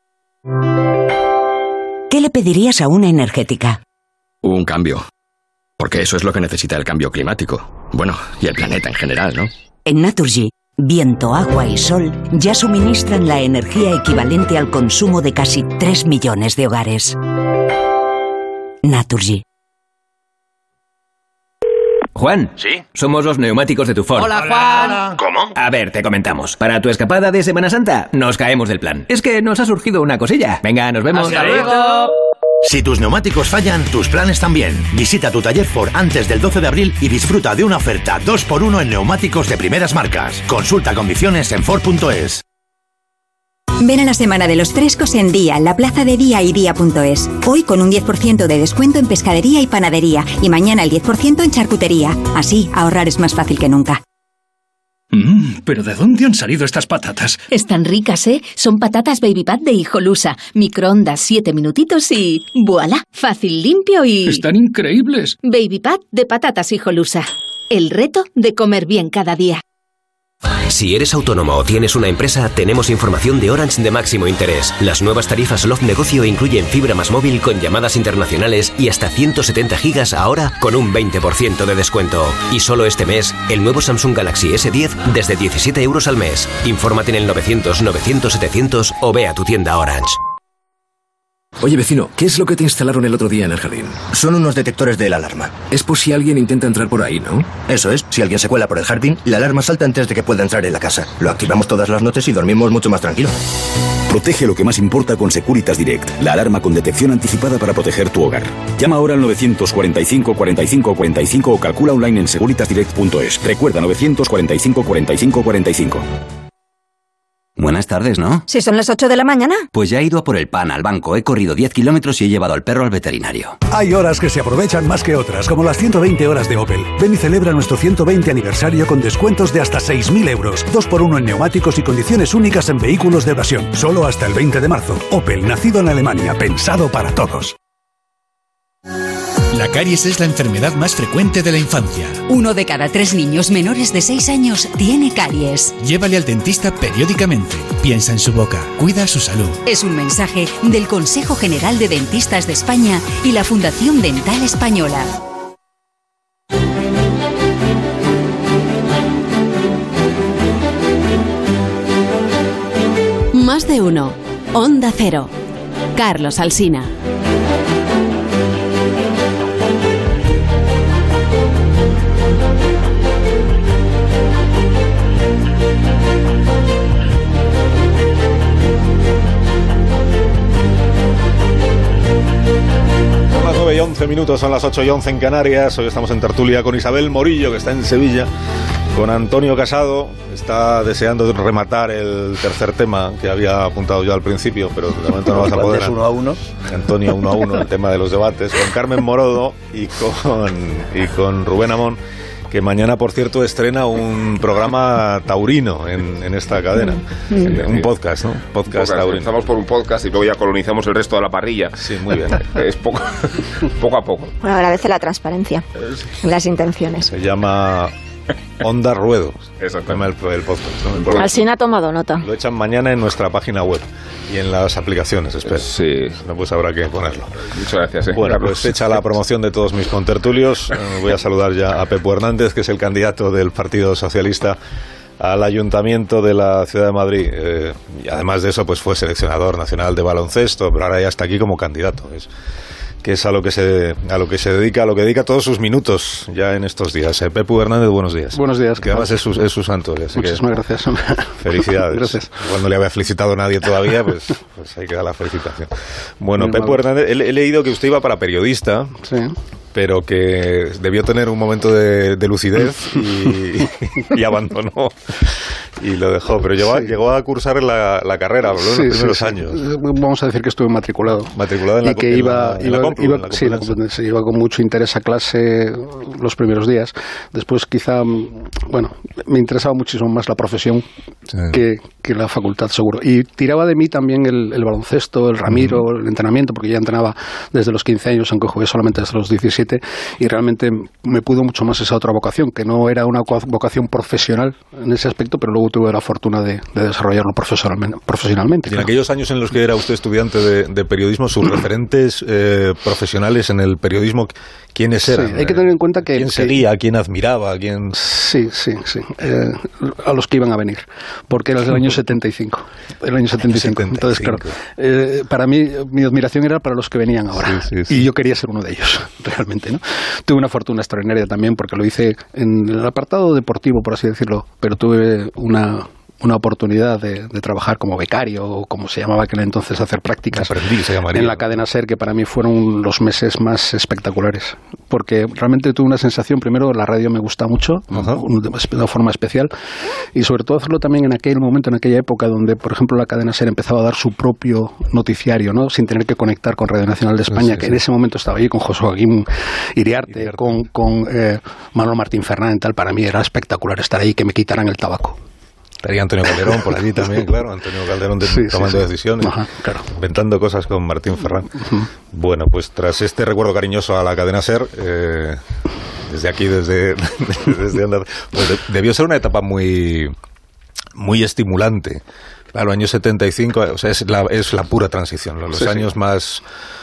¿Qué le pedirías a una energética? Un cambio. Porque eso es lo que necesita el cambio climático. Bueno, y el planeta en general, ¿no? En Naturgy, viento, agua y sol ya suministran la energía equivalente al consumo de casi 3 millones de hogares. Naturgy. Juan. ¿Sí? Somos los neumáticos de tu Ford. Hola, Juan. ¿Cómo? A ver, te comentamos. Para tu escapada de Semana Santa, nos caemos del plan. Es que nos ha surgido una cosilla. Venga, nos vemos. ¡Hasta luego! Si tus neumáticos fallan, tus planes también. Visita tu taller Ford antes del 12 de abril y disfruta de una oferta 2x1 en neumáticos de primeras marcas. Consulta condiciones en Ford.es. Ven a la Semana de los Frescos en Día, en la plaza de Día y Día.es. Hoy con un 10% de descuento en pescadería y panadería. Y mañana el 10% en charcutería. Así, ahorrar es más fácil que nunca. ¿Pero de dónde han salido estas patatas? Están ricas, ¿eh? Son patatas Baby Pat de Hijolusa. Microondas 7 minutitos y... ¡voilá! Fácil, limpio y... ¡Están increíbles! Baby Pat de patatas Hijolusa. El reto de comer bien cada día. Si eres autónomo o tienes una empresa, tenemos información de Orange de máximo interés. Las nuevas tarifas Love Negocio incluyen fibra más móvil con llamadas internacionales y hasta 170 gigas ahora con un 20% de descuento. Y solo este mes, el nuevo Samsung Galaxy S10 desde 17 euros al mes. Infórmate en el 900 900 700 o ve a tu tienda Orange. Oye, vecino, ¿qué es lo que te instalaron el otro día en el jardín? Son unos detectores de la alarma. Es por si alguien intenta entrar por ahí, ¿no? Eso es, si alguien se cuela por el jardín, la alarma salta antes de que pueda entrar en la casa. Lo activamos todas las noches y dormimos mucho más tranquilo. Protege lo que más importa con Securitas Direct, la alarma con detección anticipada para proteger tu hogar. Llama ahora al 945 45 45 o calcula online en securitasdirect.es. Recuerda, 945 45 45. Buenas tardes, ¿no? Si son las 8 de la mañana. Pues ya he ido a por el pan al banco, he corrido 10 kilómetros y he llevado al perro al veterinario. Hay horas que se aprovechan más que otras, como las 120 horas de Opel. Ven y celebra nuestro 120 aniversario con descuentos de hasta 6.000 euros. 2x1 en neumáticos y condiciones únicas en vehículos de ocasión. Solo hasta el 20 de marzo. Opel, nacido en Alemania, pensado para todos. La caries es la enfermedad más frecuente de la infancia. 1 de cada 3 niños menores de 6 años tiene caries. Llévale al dentista periódicamente. Piensa en su boca. Cuida su salud. Es un mensaje del Consejo General de Dentistas de España y la Fundación Dental Española. Más de uno. Onda Cero. Carlos Alsina. Son las 9:11 minutos, son las 8:11 en Canarias. Hoy estamos en tertulia con Isabel Morillo, que está en Sevilla, con Antonio Casado, está deseando rematar el tercer tema que había apuntado yo al principio, pero de momento no vas a poder. Es 1-1. Antonio, 1-1, el tema de los debates, con Carmen Morodo y con Rubén Amón, que mañana, por cierto, estrena un programa taurino en esta cadena. Un podcast, ¿no? Podcast taurino. Empezamos por un podcast y luego ya colonizamos el resto de la parrilla. Sí, muy bien. Es poco a poco. Bueno, agradece la transparencia, las intenciones. Se llama Onda Ruedo. Exactamente. El podcast, ¿no? Alsina ha tomado nota. Lo echan mañana en nuestra página web y en las aplicaciones, espero. Sí. No, pues habrá que ponerlo. Muchas gracias. Bueno, pues hecha la promoción de todos mis contertulios, voy a saludar ya a Pepu Hernández, que es el candidato del Partido Socialista al Ayuntamiento de la Ciudad de Madrid. Y además de eso, pues fue seleccionador nacional de baloncesto, pero ahora ya está aquí como candidato. Que es a lo que se dedica, a lo que dedica todos sus minutos ya en estos días. Pepu Hernández, buenos días. Buenos días. Que además es su santo. Muchísimas gracias. Felicidades. Gracias. Cuando le había felicitado a nadie todavía, pues ahí queda la felicitación. Bueno, Pepu Hernández, he leído que usted iba para periodista. Sí. Pero que debió tener un momento de lucidez y abandonó y lo dejó. Pero llegó a cursar la carrera, en los primeros años. Vamos a decir que estuve matriculado. Matriculado en y que iba con mucho interés a clase los primeros días. Después quizá, me interesaba muchísimo más la profesión que la facultad, seguro. Y tiraba de mí también el baloncesto, el Ramiro, el entrenamiento, porque ya entrenaba desde los 15 años, aunque jugué solamente desde los 17, y realmente me pudo mucho más esa otra vocación, que no era una vocación profesional en ese aspecto, pero luego tuve la fortuna de desarrollarlo profesionalmente. Y en aquellos años en los que era usted estudiante de periodismo, sus referentes profesionales en el periodismo, ¿quiénes eran? Sí, hay que tener en cuenta que... ¿Quién seguía? ¿A quién admiraba? ¿A quién...? Sí. A los que iban a venir, porque era el año 75. El año 75. Entonces, claro, para mí, mi admiración era para los que venían ahora. Sí. Y yo quería ser uno de ellos, realmente, ¿no? Tuve una fortuna extraordinaria también, porque lo hice en el apartado deportivo, por así decirlo, pero tuve una oportunidad de trabajar como becario, o como se llamaba aquel entonces, hacer prácticas en la cadena SER, que para mí fueron los meses más espectaculares, porque realmente tuve una sensación, primero, la radio me gusta mucho, de una forma especial, y sobre todo hacerlo también en aquel momento, en aquella época, donde, por ejemplo, la cadena SER empezaba a dar su propio noticiario, ¿no? Sin tener que conectar con Radio Nacional de España, que en ese momento estaba allí con José Joaquín Iriarte, con Manuel Martín Fernández, tal. Para mí era espectacular estar ahí, que me quitaran el tabaco. Estaría Antonio Calderón por allí también, claro. Antonio Calderón tomando decisiones, claro, inventando cosas con Martín Ferrán. Bueno, pues tras este recuerdo cariñoso a la cadena SER, desde aquí, desde Onda, pues debió ser una etapa muy estimulante. Claro, año 75, o sea, es la pura transición, los años más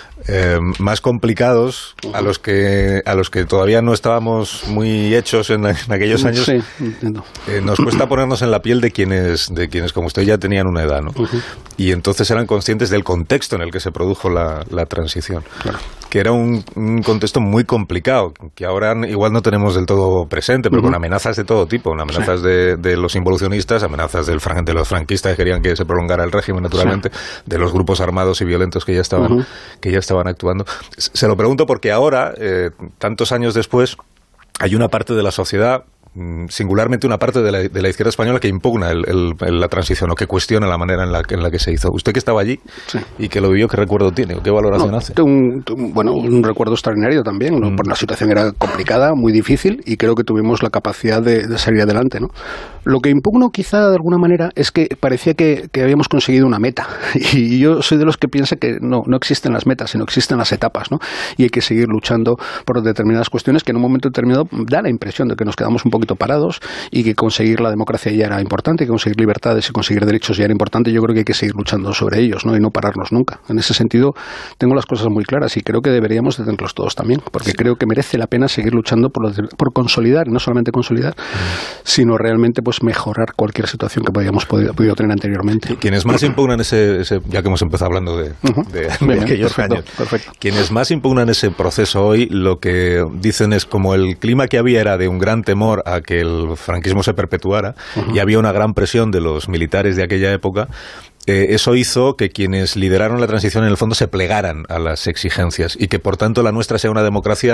complicados, a los que todavía no estábamos muy hechos en aquellos años. Sí, entiendo. Nos cuesta ponernos en la piel de quienes como usted ya tenían una edad, ¿no? Y entonces eran conscientes del contexto en el que se produjo la transición. Claro. Que era un contexto muy complicado, que ahora igual no tenemos del todo presente, pero con amenazas de todo tipo, amenazas de los involucionistas, amenazas de los franquistas que querían que se prolongara el régimen, naturalmente, de los grupos armados y violentos que ya estaban actuando. Se lo pregunto porque ahora, tantos años después, hay una parte de la sociedad, singularmente una parte de la izquierda española, que impugna la transición o que cuestiona la manera en la que se hizo. Usted que estaba allí y que lo vivió, ¿qué recuerdo tiene? ¿Qué valoración hace? Un recuerdo extraordinario también, ¿no? Porque la situación era complicada, muy difícil, y creo que tuvimos la capacidad de salir adelante, ¿no? Lo que impugno quizá de alguna manera es que parecía que habíamos conseguido una meta, y yo soy de los que piensa que no existen las metas, sino existen las etapas, ¿no? Y hay que seguir luchando por determinadas cuestiones que en un momento determinado da la impresión de que nos quedamos un poquito parados, y que conseguir la democracia ya era importante, que conseguir libertades y conseguir derechos ya era importante. Yo creo que hay que seguir luchando sobre ellos, ¿no? Y no pararnos nunca. En ese sentido tengo las cosas muy claras, y creo que deberíamos de tenerlos todos también, porque creo que merece la pena seguir luchando por consolidar, y no solamente consolidar, sino realmente pues mejorar cualquier situación que podíamos podido tener anteriormente. Quienes más impugnan ese ya que hemos empezado hablando de aquellos años, quienes más impugnan ese proceso hoy, lo que dicen es como el clima que había era de un gran temor a que el franquismo se perpetuara, y había una gran presión de los militares de aquella época. Eso hizo que quienes lideraron la transición en el fondo se plegaran a las exigencias, y que por tanto la nuestra sea una democracia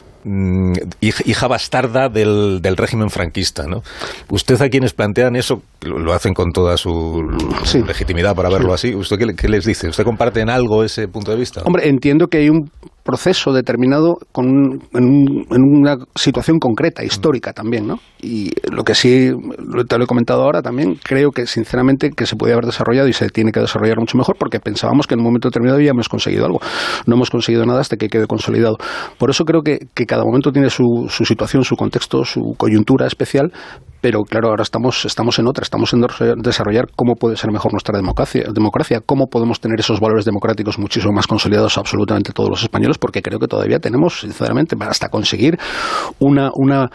hija bastarda del régimen franquista, ¿no? Usted, a quienes plantean eso, lo hacen con toda su legitimidad para verlo así. ¿Usted qué les dice? ¿Usted comparte en algo ese punto de vista? Hombre, entiendo que hay un proceso determinado en una situación concreta, histórica también, ¿no? Y lo que sí, te lo he comentado ahora también, creo que sinceramente que se podía haber desarrollado y se tiene que desarrollar mucho mejor, porque pensábamos que en un momento determinado ya hemos conseguido algo. No hemos conseguido nada hasta que quede consolidado. Por eso creo que cada momento tiene su situación, su contexto, su coyuntura especial, pero claro, ahora estamos en otra, estamos en desarrollar cómo puede ser mejor nuestra democracia, cómo podemos tener esos valores democráticos muchísimo más consolidados absolutamente todos los españoles, porque creo que todavía tenemos, sinceramente, hasta conseguir una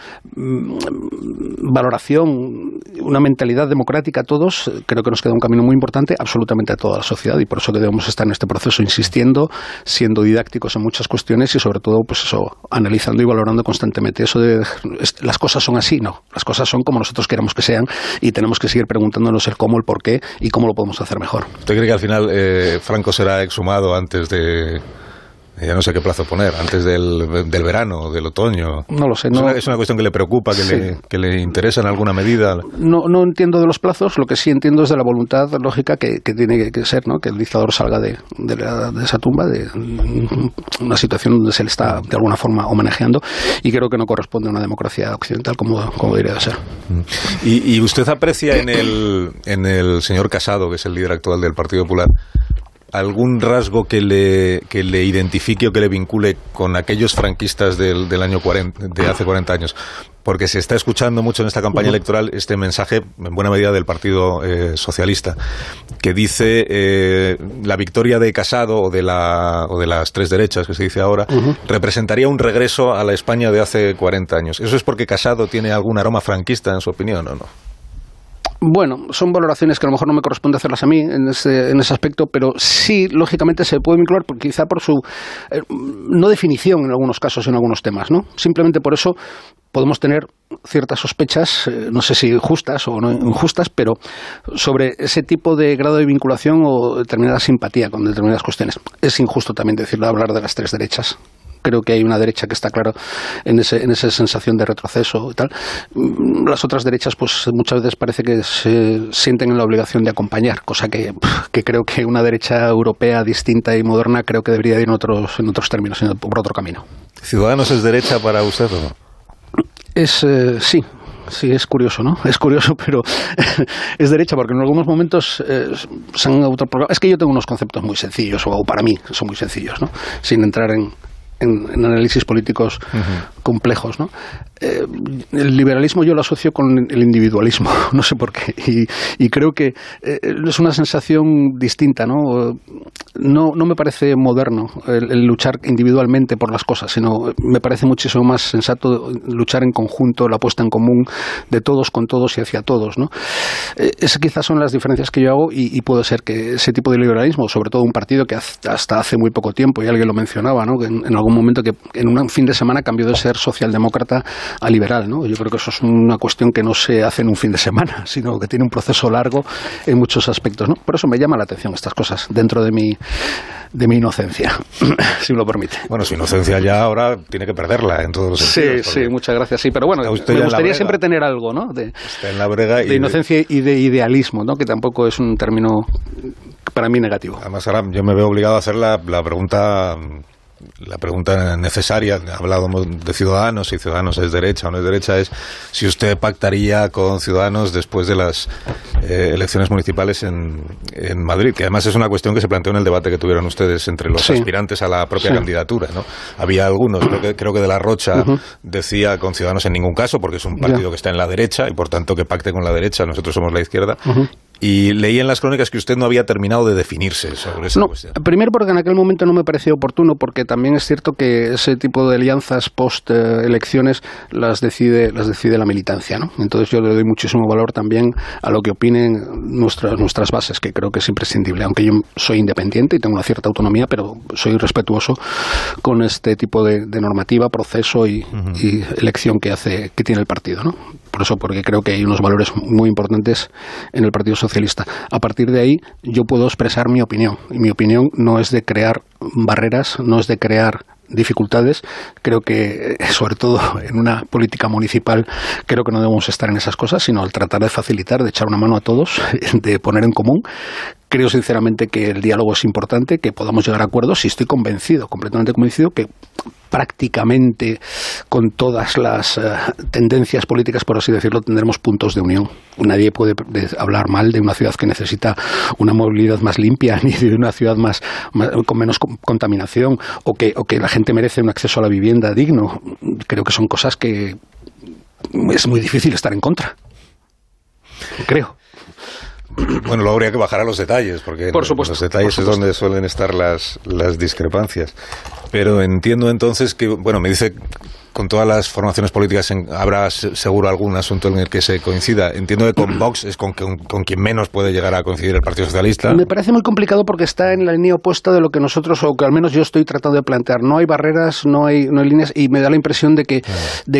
valoración, una mentalidad democrática todos, creo que nos queda un camino muy importante absolutamente a toda la sociedad, y por eso que debemos estar en este proceso insistiendo, siendo didácticos en muchas cuestiones, y sobre todo pues eso, analizando y valorando constantemente eso de las cosas son así, no, las cosas son como nosotros queremos que sean, y tenemos que seguir preguntándonos el cómo, el por qué y cómo lo podemos hacer mejor. ¿Usted cree que al final Franco será exhumado antes de Ya no sé qué plazo poner, antes del verano, del otoño. No lo sé. ¿Es una cuestión que le preocupa, que le interesa en alguna medida? No entiendo de los plazos, lo que sí entiendo es de la voluntad lógica que tiene que ser, ¿no? Que el dictador salga de esa tumba, de una situación donde se le está de alguna forma homenajeando, y creo que no corresponde a una democracia occidental como debería de ser. ¿Y usted aprecia en el señor Casado, que es el líder actual del Partido Popular, algún rasgo que le identifique o que le vincule con aquellos franquistas del año 40, de hace 40 años? Porque se está escuchando mucho en esta campaña electoral este mensaje, en buena medida del Partido Socialista, que dice la victoria de Casado o de las tres derechas, que se dice ahora, representaría un regreso a la España de hace 40 años. ¿Eso es porque Casado tiene algún aroma franquista, en su opinión, o no? Bueno, son valoraciones que a lo mejor no me corresponde hacerlas a mí en ese aspecto, pero sí, lógicamente, se puede vincular, quizá por su no definición en algunos casos, en algunos temas, ¿no? Simplemente por eso podemos tener ciertas sospechas, no sé si justas o no injustas, pero sobre ese tipo de grado de vinculación o determinada simpatía con determinadas cuestiones. Es injusto también hablar de las tres derechas. Creo que hay una derecha que está claro en esa sensación de retroceso y tal. Las otras derechas, pues muchas veces parece que se sienten en la obligación de acompañar, cosa que creo que una derecha europea distinta y moderna creo que debería ir en otros términos, por otro camino. ¿Ciudadanos es derecha para usted o no? Sí. Sí, es curioso, ¿no? Es curioso, pero es derecha, porque en algunos momentos se han autoproclamado. Es que yo tengo unos conceptos muy sencillos, o para mí son muy sencillos, ¿no? Sin entrar en análisis políticos complejos, ¿no? El liberalismo yo lo asocio con el individualismo, no sé por qué, y creo que es una sensación distinta, ¿no? No me parece moderno el luchar individualmente por las cosas, sino me parece muchísimo más sensato luchar en conjunto, la puesta en común de todos con todos y hacia todos, ¿no? Esas quizás son las diferencias que yo hago, y puede ser que ese tipo de liberalismo, sobre todo un partido que hasta hace muy poco tiempo, y alguien lo mencionaba, ¿no? Que en algún momento que en un fin de semana cambió de ser socialdemócrata a liberal, ¿no? Yo creo que eso es una cuestión que no se hace en un fin de semana, sino que tiene un proceso largo en muchos aspectos, ¿no? Por eso me llama la atención estas cosas, dentro de mi inocencia, si me lo permite. Bueno, su inocencia ya ahora tiene que perderla en todos los sentidos. Sí, muchas gracias, sí, pero bueno, me gustaría siempre tener algo, ¿no? Está en la brega de inocencia y de idealismo, ¿no? Que tampoco es un término para mí negativo. Además, ahora yo me veo obligado a hacer la pregunta necesaria. Hablábamos de Ciudadanos, si Ciudadanos es derecha o no es derecha, es si usted pactaría con Ciudadanos después de las elecciones municipales en Madrid, que además es una cuestión que se planteó en el debate que tuvieron ustedes entre los aspirantes a la propia candidatura, ¿no? Había algunos, creo que de la Rocha decía con Ciudadanos en ningún caso, porque es un partido que está en la derecha y por tanto que pacte con la derecha, nosotros somos la izquierda. Y leí en las crónicas que usted no había terminado de definirse sobre esa cuestión. Primero porque en aquel momento no me parecía oportuno, porque también es cierto que ese tipo de alianzas post-elecciones las decide la militancia, ¿no? Entonces yo le doy muchísimo valor también a lo que opinen nuestras bases, que creo que es imprescindible, aunque yo soy independiente y tengo una cierta autonomía, pero soy respetuoso con este tipo de normativa, proceso y elección que tiene el partido, ¿no? Por eso, porque creo que hay unos valores muy importantes en el Partido Socialista. A partir de ahí, yo puedo expresar mi opinión. Y mi opinión no es de crear barreras, no es de crear dificultades. Creo que, sobre todo en una política municipal, creo que no debemos estar en esas cosas, sino al tratar de facilitar, de echar una mano a todos, de poner en común. Creo sinceramente que el diálogo es importante, que podamos llegar a acuerdos, y estoy convencido, completamente convencido, que prácticamente con todas las tendencias políticas, por así decirlo, tendremos puntos de unión. Nadie puede hablar mal de una ciudad que necesita una movilidad más limpia, ni de una ciudad con menos contaminación, o que la gente merece un acceso a la vivienda digno. Creo que son cosas que es muy difícil estar en contra. Creo. Bueno, luego habría que bajar a los detalles, porque por supuesto, los detalles es donde suelen estar las discrepancias. Pero entiendo entonces que, bueno, me dice con todas las formaciones políticas habrá seguro algún asunto en el que se coincida. Entiendo que con Vox es con quien menos puede llegar a coincidir el Partido Socialista. Me parece muy complicado porque está en la línea opuesta de lo que nosotros, o que al menos yo estoy tratando de plantear. No hay barreras, no hay líneas, y me da la impresión de que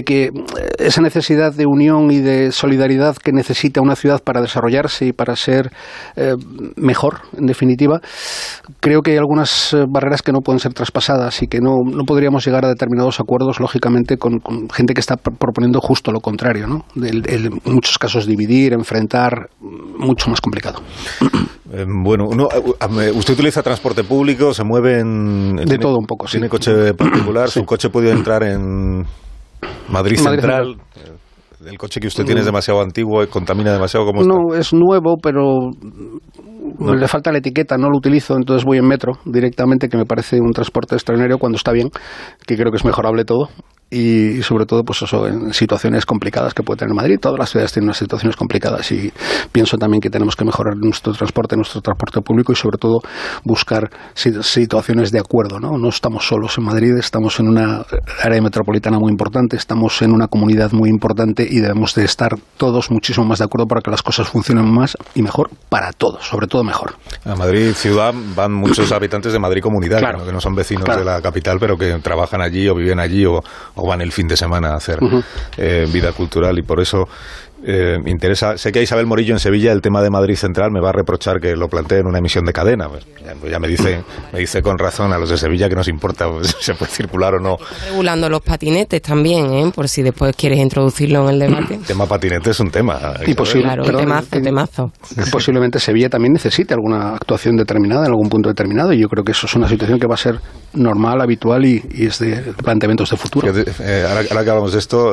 esa necesidad de unión y de solidaridad que necesita una ciudad para desarrollarse y para ser mejor, en definitiva, creo que hay algunas barreras que no pueden ser traspasadas y que no podríamos llegar a determinados acuerdos, lógicamente, con gente que está proponiendo justo lo contrario, ¿no? En muchos casos dividir, enfrentar, mucho más complicado. Bueno, ¿usted utiliza transporte público? ¿Se mueve de todo un poco, sí. ¿Tiene coche particular? Sí. ¿Su coche puede entrar en Madrid Central? ¿El coche que usted tiene es demasiado antiguo, contamina demasiado? ¿Cómo está? No, es nuevo, pero le falta la etiqueta, no lo utilizo, entonces voy en metro directamente, que me parece un transporte extraordinario cuando está bien, que creo que es mejorable todo. Y sobre todo, pues eso, en situaciones complicadas que puede tener Madrid. Todas las ciudades tienen unas situaciones complicadas, y pienso también que tenemos que mejorar nuestro transporte público, y sobre todo buscar situaciones de acuerdo, ¿no? No estamos solos en Madrid, estamos en una área metropolitana muy importante, estamos en una comunidad muy importante, y debemos de estar todos muchísimo más de acuerdo para que las cosas funcionen más y mejor para todos, sobre todo mejor. A Madrid ciudad van muchos habitantes de Madrid comunidad, claro, que no son vecinos de la capital, pero que trabajan allí o viven allí o van el fin de semana a hacer vida cultural, y por eso me interesa. Sé que a Isabel Morillo en Sevilla el tema de Madrid Central me va a reprochar que lo plantee en una emisión de cadena. Pues ya me dice con razón a los de Sevilla que nos importa pues, se puede circular o no. Regulando los patinetes también, por si después quieres introducirlo en el debate. El tema patinete es un tema. Y temazo. Posiblemente Sevilla también necesite alguna actuación determinada en algún punto determinado, y yo creo que eso es una situación que va a ser normal, habitual, y es de planteamientos de futuro. Ahora que hablamos de esto,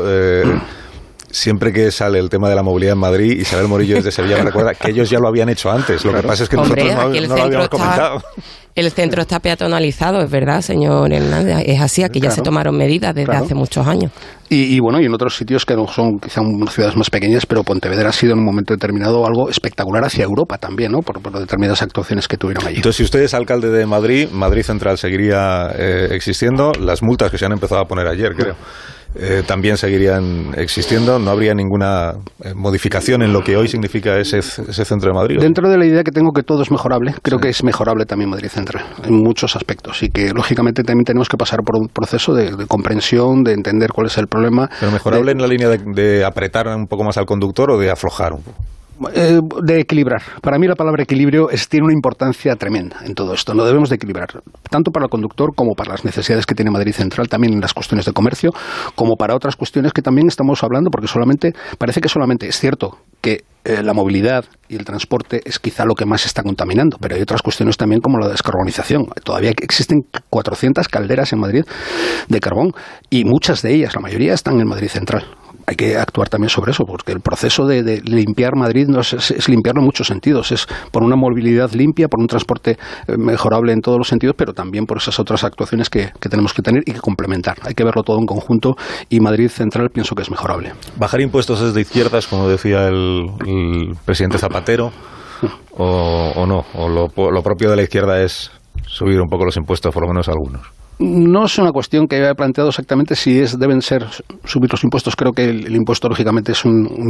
siempre que sale el tema de la movilidad en Madrid, Isabel Morillo desde Sevilla me recuerda que ellos ya lo habían hecho antes. Lo que pasa es que nosotros no lo habíamos comentado. El centro está peatonalizado, es verdad, señor Hernández. Es así, aquí ya se tomaron medidas desde hace muchos años. Y bueno, y en otros sitios que no son quizá unas ciudades más pequeñas, pero Pontevedra ha sido en un momento determinado algo espectacular hacia Europa también, ¿no? Por determinadas actuaciones que tuvieron allí. Entonces, si usted es alcalde de Madrid, Madrid Central seguiría existiendo. Las multas que se han empezado a poner ayer, creo, también seguirían existiendo. No habría ninguna modificación en lo que hoy significa ese centro de Madrid. Dentro de la idea que tengo que todo es mejorable, creo que es mejorable también Madrid Central en muchos aspectos, y que lógicamente también tenemos que pasar por un proceso de comprensión, de entender cuál es el problema. ¿Pero mejorable en la línea de apretar un poco más al conductor o de aflojar un poco? De equilibrar. Para mí la palabra equilibrio tiene una importancia tremenda en todo esto. No debemos de equilibrar, tanto para el conductor como para las necesidades que tiene Madrid Central, también en las cuestiones de comercio, como para otras cuestiones que también estamos hablando, porque parece que solamente es cierto que la movilidad y el transporte es quizá lo que más está contaminando, pero hay otras cuestiones también como la descarbonización. Todavía existen 400 calderas en Madrid de carbón, y muchas de ellas, la mayoría, están en Madrid Central. Hay que actuar también sobre eso, porque el proceso de limpiar Madrid no es limpiarlo en muchos sentidos. Es por una movilidad limpia, por un transporte mejorable en todos los sentidos, pero también por esas otras actuaciones que tenemos que tener y que complementar. Hay que verlo todo en conjunto, y Madrid Central pienso que es mejorable. ¿Bajar impuestos es de izquierdas, como decía el presidente Zapatero, o no? ¿O lo propio de la izquierda es subir un poco los impuestos, por lo menos algunos? No es una cuestión que haya planteado exactamente si deben ser subir los impuestos. Creo que el impuesto, lógicamente, es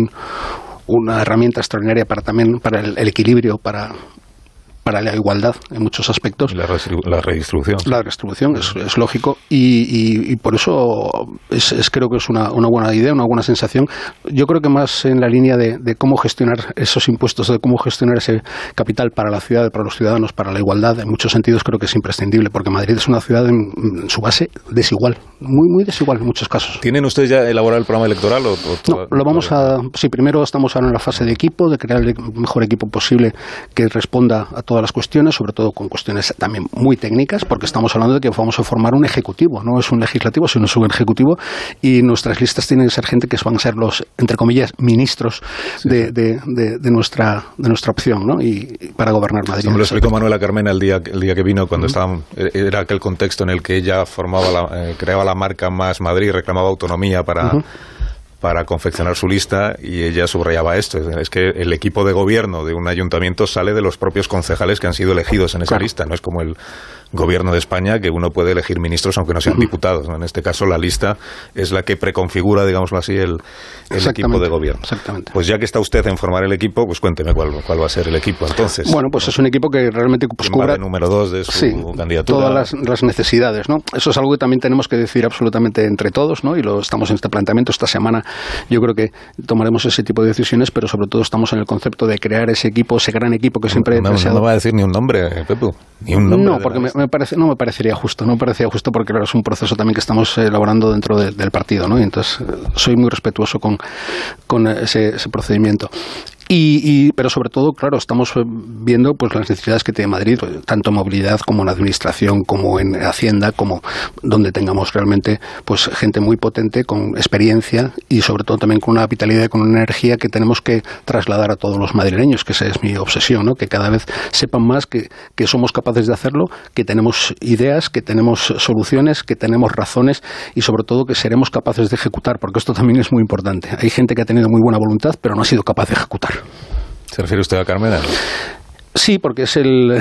una herramienta extraordinaria para el equilibrio, para la igualdad en muchos aspectos. La redistribución. La redistribución es lógico, y por eso creo que es una buena idea, una buena sensación. Yo creo que más en la línea de cómo gestionar esos impuestos, de cómo gestionar ese capital para la ciudad, para los ciudadanos, para la igualdad, en muchos sentidos creo que es imprescindible, porque Madrid es una ciudad en su base desigual, muy, muy desigual en muchos casos. ¿Tienen ustedes ya elaborado el programa electoral? No, lo vamos a... Sí, primero estamos ahora en la fase de equipo, de crear el mejor equipo posible que responda a todas las cuestiones, sobre todo con cuestiones también muy técnicas, porque estamos hablando de que vamos a formar un ejecutivo, no es un legislativo, sino es un ejecutivo, y nuestras listas tienen que ser gente que van a ser los, entre comillas, ministros de nuestra opción, ¿no? Y para gobernar Madrid. Me lo explicó Manuela Carmena el día que vino, cuando era aquel contexto en el que ella creaba la marca Más Madrid, reclamaba autonomía para para confeccionar su lista, y ella subrayaba esto, es que el equipo de gobierno de un ayuntamiento sale de los propios concejales que han sido elegidos en esa lista, no es como el gobierno de España, que uno puede elegir ministros aunque no sean diputados, ¿no? En este caso la lista es la que preconfigura, digámoslo así, el equipo de gobierno. Exactamente. Pues ya que está usted en formar el equipo, pues cuénteme cuál va a ser el equipo entonces. Bueno, pues es un equipo que realmente pues, cubra el número 2 de su candidatura. Todas las necesidades, ¿no? Eso es algo que también tenemos que decidir absolutamente entre todos, ¿no? Y estamos en este planteamiento esta semana. Yo creo que tomaremos ese tipo de decisiones, pero sobre todo estamos en el concepto de crear ese equipo, ese gran equipo que siempre he deseado. No va a decir ni un nombre, Pepu. Ni un nombre. No, porque no me parecería justo, porque claro, es un proceso también que estamos elaborando dentro del partido, ¿no? Y entonces soy muy respetuoso con ese procedimiento. Pero sobre todo, claro, estamos viendo pues las necesidades que tiene Madrid, tanto en movilidad como en administración, como en Hacienda, como donde tengamos realmente pues gente muy potente, con experiencia y sobre todo también con una vitalidad y con una energía que tenemos que trasladar a todos los madrileños, que esa es mi obsesión, ¿no? Que cada vez sepan más que somos capaces de hacerlo, que tenemos ideas, que tenemos soluciones, que tenemos razones y sobre todo que seremos capaces de ejecutar, porque esto también es muy importante. Hay gente que ha tenido muy buena voluntad, pero no ha sido capaz de ejecutar. ¿Se refiere usted a Carmena? Sí, porque es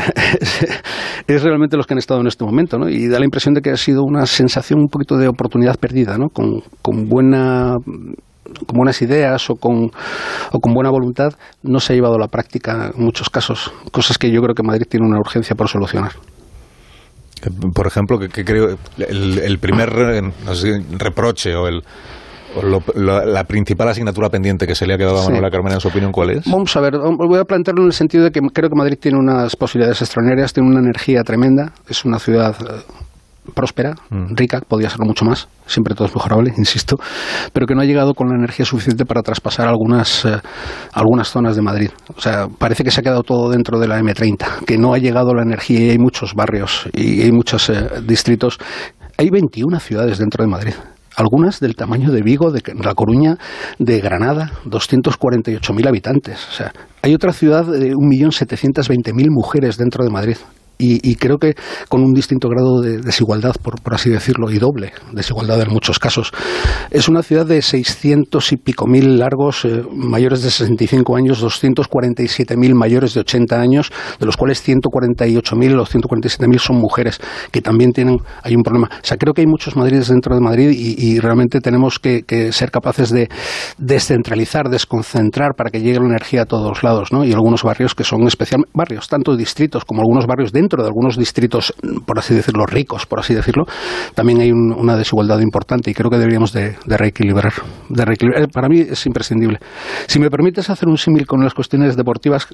realmente los que han estado en este momento, ¿no? Y da la impresión de que ha sido una sensación un poquito de oportunidad perdida, ¿no? Con buenas ideas o con buena voluntad no se ha llevado a la práctica en muchos casos, cosas que yo creo que Madrid tiene una urgencia por solucionar. Por ejemplo, que creo el primer no sé, reproche o la principal asignatura pendiente que se le ha quedado a Manuela Carmena, en su opinión, ¿cuál es? Vamos a ver, voy a plantearlo en el sentido de que creo que Madrid tiene unas posibilidades extraordinarias, tiene una energía tremenda, es una ciudad próspera, rica, podría serlo mucho más, siempre todo es mejorable, insisto, pero que no ha llegado con la energía suficiente para traspasar algunas zonas de Madrid. O sea, parece que se ha quedado todo dentro de la M30, que no ha llegado la energía y hay muchos barrios y hay muchos distritos. Hay 21 ciudades dentro de Madrid. Algunas del tamaño de Vigo, de La Coruña, de Granada, 248.000 habitantes. O sea, hay otra ciudad de 1.720.000 mujeres dentro de Madrid. Y creo que con un distinto grado de desigualdad, por así decirlo, y doble desigualdad en muchos casos. Es una ciudad de 600 y pico mil largos, mayores de 65 años, 247.000 mayores de 80 años, de los cuales 148.000 o 147.000 son mujeres, que también hay un problema. O sea, creo que hay muchos Madrides dentro de Madrid y realmente tenemos que ser capaces de descentralizar, desconcentrar para que llegue la energía a todos lados, ¿no? Y algunos barrios que son especialmente barrios, tanto distritos como algunos barrios dentro de algunos distritos, por así decirlo, ricos, por así decirlo, también hay una desigualdad importante y creo que deberíamos de reequilibrar. Para mí es imprescindible. Si me permites hacer un símil con las cuestiones deportivas,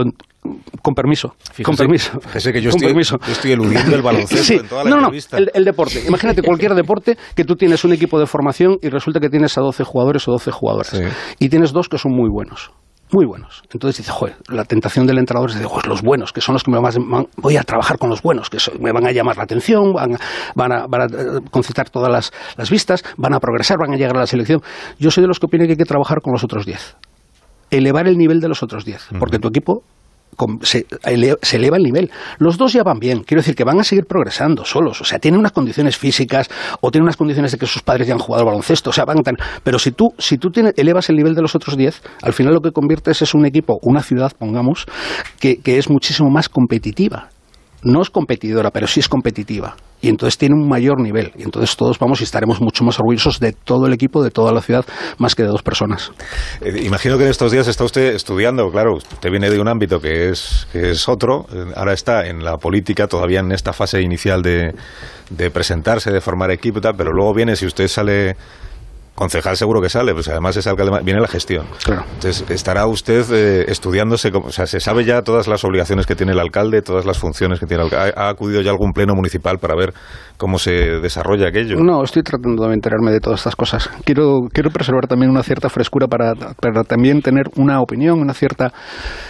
con permiso. Fíjese que yo estoy eludiendo el baloncesto en toda la entrevista. El deporte. Imagínate cualquier deporte que tú tienes un equipo de formación y resulta que tienes a 12 jugadores o 12 jugadoras. Sí. Y tienes dos que son muy buenos. Muy buenos. Entonces dice, la tentación del entrenador es de, los buenos, que son los que voy a trabajar con los buenos, que me van a llamar la atención, van a concitar todas las vistas, van a progresar, van a llegar a la selección. Yo soy de los que opina que hay que trabajar con los otros 10. Elevar el nivel de los otros 10, porque tu equipo se eleva el nivel. Los dos ya van bien, quiero decir que van a seguir progresando solos, o sea, tienen unas condiciones físicas o tienen unas condiciones de que sus padres ya han jugado al baloncesto, o sea, pero si tú elevas el nivel de los otros 10, al final lo que conviertes es un equipo, una ciudad, pongamos, que es muchísimo más competitiva. No es competidora, pero sí es competitiva. Y entonces tiene un mayor nivel. Y entonces todos vamos y estaremos mucho más orgullosos de todo el equipo, de toda la ciudad, más que de dos personas. Imagino que en estos días está usted estudiando, claro, usted viene de un ámbito que es otro, ahora está en la política, todavía en esta fase inicial de presentarse, de formar equipo y tal, pero luego viene, si usted sale... Concejal seguro que sale, pues además es alcalde, viene la gestión. Claro. Entonces, estará usted estudiándose, o sea, ¿se sabe ya todas las obligaciones que tiene el alcalde, todas las funciones que tiene el alcalde? ¿Ha acudido ya a algún pleno municipal para ver cómo se desarrolla aquello? No, estoy tratando de enterarme de todas estas cosas. Quiero preservar también una cierta frescura para también tener una opinión, una cierta...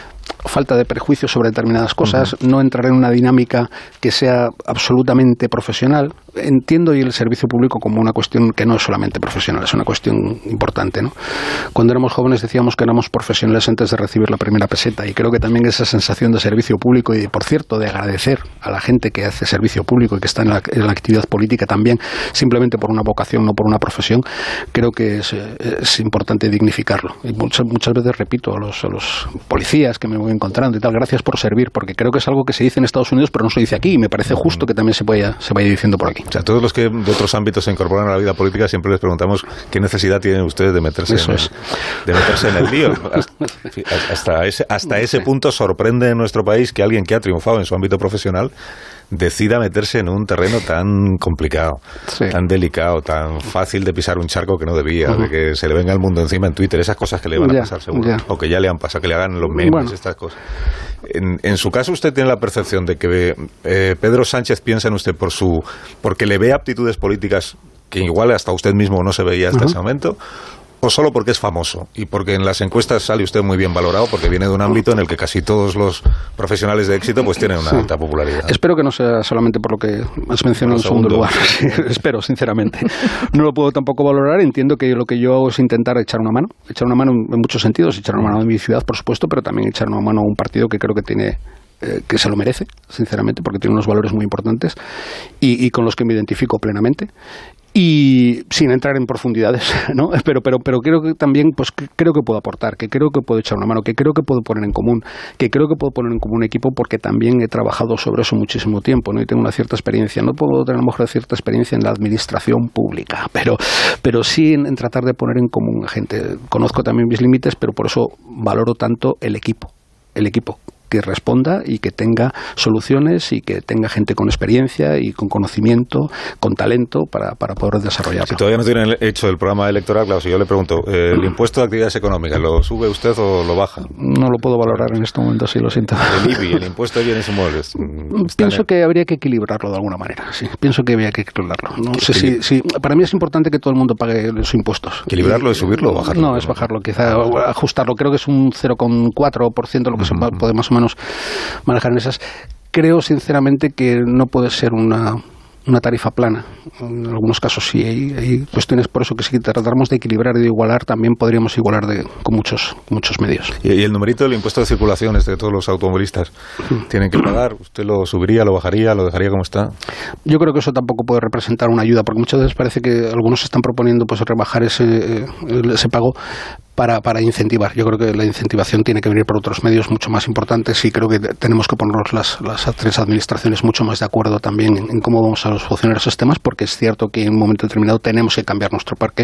falta de prejuicios sobre determinadas cosas, no entrar en una dinámica que sea absolutamente profesional. Entiendo y el servicio público como una cuestión que no es solamente profesional, es una cuestión importante, ¿no? Cuando éramos jóvenes decíamos que éramos profesionales antes de recibir la primera peseta, y creo que también esa sensación de servicio público y, por cierto, de agradecer a la gente que hace servicio público y que está en la actividad política también, simplemente por una vocación, no por una profesión, creo que es importante dignificarlo. Y muchas veces repito a los policías que me voy encontrando y tal, gracias por servir, porque creo que es algo que se dice en Estados Unidos pero no se dice aquí, y me parece justo que también se vaya diciendo por aquí. O sea, todos los que de otros ámbitos se incorporan a la vida política siempre les preguntamos qué necesidad tienen ustedes de meterse en el lío. Hasta ese punto sorprende en nuestro país que alguien que ha triunfado en su ámbito profesional decida meterse en un terreno tan complicado, tan delicado, tan fácil de pisar un charco que no debía, de que se le venga el mundo encima en Twitter, esas cosas que le van a pasar seguro, o que ya le han pasado, que le hagan los memes, estas cosas. En su caso, ¿usted tiene la percepción de que Pedro Sánchez piensa en usted porque le ve aptitudes políticas que igual hasta usted mismo no se veía hasta ese momento? ¿O solo porque es famoso y porque en las encuestas sale usted muy bien valorado porque viene de un ámbito en el que casi todos los profesionales de éxito pues tienen una alta popularidad? Espero que no sea solamente por lo que has mencionado en segundo lugar. Sí, espero, sinceramente. No lo puedo tampoco valorar. Entiendo que lo que yo hago es intentar echar una mano en muchos sentidos, echar una mano en mi ciudad, por supuesto, pero también echar una mano a un partido que creo que tiene que se lo merece, sinceramente, porque tiene unos valores muy importantes y con los que me identifico plenamente. Y sin entrar en profundidades, ¿no? Pero creo que también, pues creo que puedo aportar, que creo que puedo echar una mano, que creo que puedo poner en común, un equipo, porque también he trabajado sobre eso muchísimo tiempo, ¿no? Y tengo una cierta experiencia. No puedo tener a lo mejor cierta experiencia en la administración pública, pero sí en tratar de poner en común a gente. Conozco también mis límites, pero por eso valoro tanto el equipo que responda y que tenga soluciones y que tenga gente con experiencia y con conocimiento, con talento para poder desarrollarlo. Si todavía no tienen hecho el programa electoral, claro, si yo le pregunto, ¿el impuesto de actividades económicas lo sube usted o lo baja? No lo puedo valorar en este momento, sí, lo siento. El IBI, el impuesto de bienes inmuebles. Pienso que habría que equilibrarlo de alguna manera, sí. Pienso que habría que equilibrarlo. No sé si para mí es importante que todo el mundo pague sus impuestos. ¿Equilibrarlo es subirlo o bajarlo? No, es bajarlo, quizá ajustarlo. Creo que es un 0,4% lo que se puede más o menos manejar en esas. Creo sinceramente que no puede ser una tarifa plana. En algunos casos sí hay cuestiones, por eso que si tratáramos de equilibrar y de igualar, también podríamos igualar con muchos medios. ¿Y el numerito del impuesto de circulación de todos los automovilistas tienen que pagar? ¿Usted lo subiría, lo bajaría, lo dejaría como está? Yo creo que eso tampoco puede representar una ayuda, porque muchas veces parece que algunos están proponiendo pues rebajar ese pago para incentivar. Yo creo que la incentivación tiene que venir por otros medios mucho más importantes y creo que tenemos que ponernos las tres administraciones mucho más de acuerdo también en cómo vamos a solucionar esos temas, porque es cierto que en un momento determinado tenemos que cambiar nuestro parque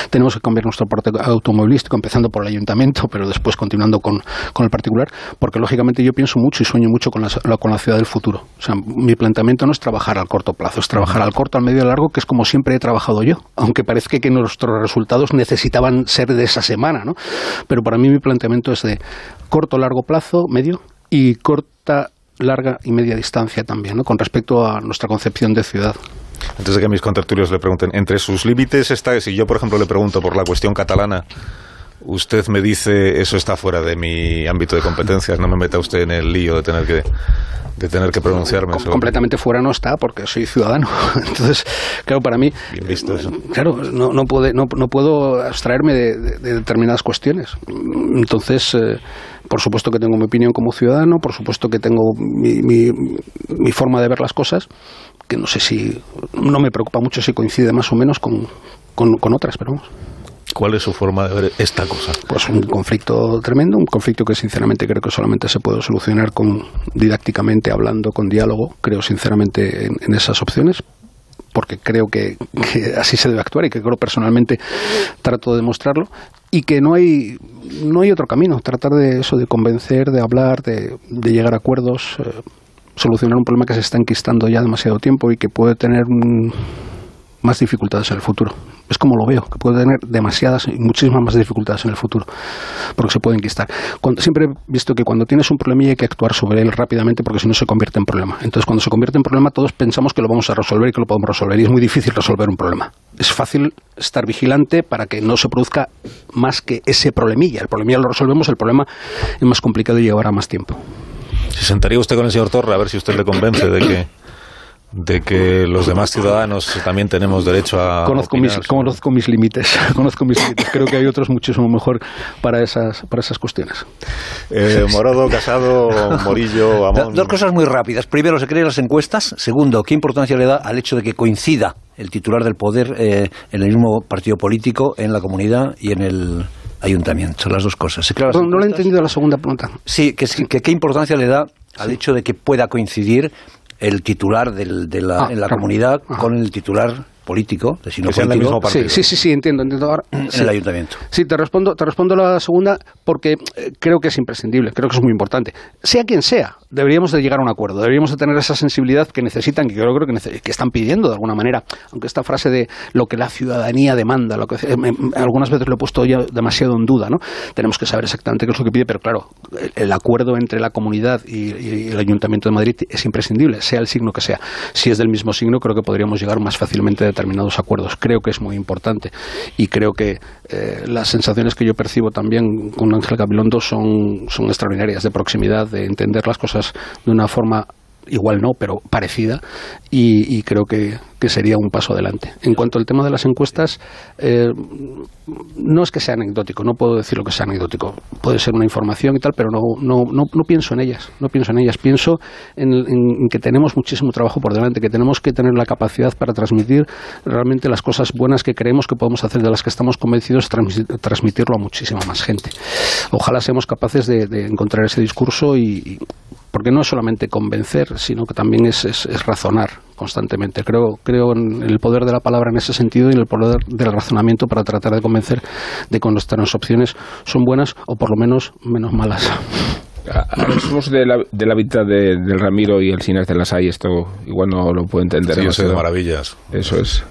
automovilístico, empezando por el ayuntamiento, pero después continuando con el particular, porque lógicamente yo pienso mucho y sueño mucho con la ciudad del futuro. O sea, mi planteamiento no es trabajar al corto plazo, es trabajar al corto, al medio y al largo, que es como siempre he trabajado yo, aunque parezca que nuestros resultados necesitaban ser de esa semana, ¿no? Pero para mí mi planteamiento es de corto, largo plazo, medio, y corta, larga y media distancia también, ¿no? Con respecto a nuestra concepción de ciudad. Antes de que mis contertulios le pregunten, entre sus límites está, si yo por ejemplo le pregunto por la cuestión catalana, usted me dice eso está fuera de mi ámbito de competencias, no me meta usted en el lío de tener que pronunciarme. Completamente fuera no está, porque soy ciudadano. Entonces, claro, para mí... Bien visto eso. Claro, no puedo abstraerme de determinadas cuestiones. Entonces, por supuesto que tengo mi opinión como ciudadano, por supuesto que tengo mi forma de ver las cosas, que no sé si... No me preocupa mucho si coincide más o menos con otras, pero vamos. ¿Cuál es su forma de ver esta cosa? Pues un conflicto tremendo, un conflicto que sinceramente creo que solamente se puede solucionar didácticamente, hablando, con diálogo. Creo sinceramente en esas opciones, porque creo que así se debe actuar y que creo personalmente trato de demostrarlo, y que no hay otro camino. Tratar de convencer, de hablar, de llegar a acuerdos, solucionar un problema que se está enquistando ya demasiado tiempo y que puede tener más dificultades en el futuro. Es como lo veo, que puede tener demasiadas y muchísimas más dificultades en el futuro, porque se puede enquistar. Siempre he visto que cuando tienes un problema hay que actuar sobre él rápidamente, porque si no se convierte en problema. Entonces, cuando se convierte en problema, todos pensamos que lo vamos a resolver y que lo podemos resolver, y es muy difícil resolver un problema. Es fácil estar vigilante para que no se produzca más que ese problemilla. El problemilla lo resolvemos, el problema es más complicado y llevará más tiempo. ¿Se sentaría usted con el señor Torra a ver si usted le convence de que los demás ciudadanos también tenemos derecho a conozco mis límites. Creo que hay otros muchísimo mejor para esas cuestiones. Morodo, Casado, Morillo, Amón. Dos cosas muy rápidas. Primero, ¿se creen las encuestas? Segundo, ¿qué importancia le da al hecho de que coincida el titular del poder en el mismo partido político, en la comunidad y en el ayuntamiento? Las dos cosas. No le he entendido la segunda pregunta. Sí, que qué importancia le da al hecho de que pueda coincidir el titular en la comunidad con el titular político, de signo político. El mismo partido. Sí, entiendo ahora. En el ayuntamiento. Sí, te respondo la segunda porque creo que es imprescindible, creo que es muy importante. Sea quien sea, deberíamos de llegar a un acuerdo, deberíamos de tener esa sensibilidad que necesitan, que yo creo que están pidiendo de alguna manera, aunque esta frase de lo que la ciudadanía demanda, algunas veces lo he puesto ya demasiado en duda, ¿no? Tenemos que saber exactamente qué es lo que pide, pero claro, el acuerdo entre la comunidad y el Ayuntamiento de Madrid es imprescindible, sea el signo que sea. Si es del mismo signo, creo que podríamos llegar más fácilmente a determinados acuerdos. Creo que es muy importante y creo que las sensaciones que yo percibo también con Ángel Gabilondo son extraordinarias, de proximidad, de entender las cosas de una forma igual no, pero parecida, y creo que sería un paso adelante. En cuanto al tema de las encuestas, no es que sea anecdótico, no puedo decir lo que sea anecdótico, puede ser una información y tal, pero no pienso en ellas, pienso en que tenemos muchísimo trabajo por delante, que tenemos que tener la capacidad para transmitir realmente las cosas buenas que creemos que podemos hacer, de las que estamos convencidos, transmitirlo a muchísima más gente. Ojalá seamos capaces de encontrar ese discurso porque no es solamente convencer, sino que también es razonar constantemente. Creo en el poder de la palabra en ese sentido y en el poder del razonamiento para tratar de convencer de que nuestras opciones son buenas o por lo menos menos malas. Somos de la mitad del Ramiro y el Sinas de las Hay, esto igual no lo puedo entender. Sí, yo soy de Maravillas. Eso es.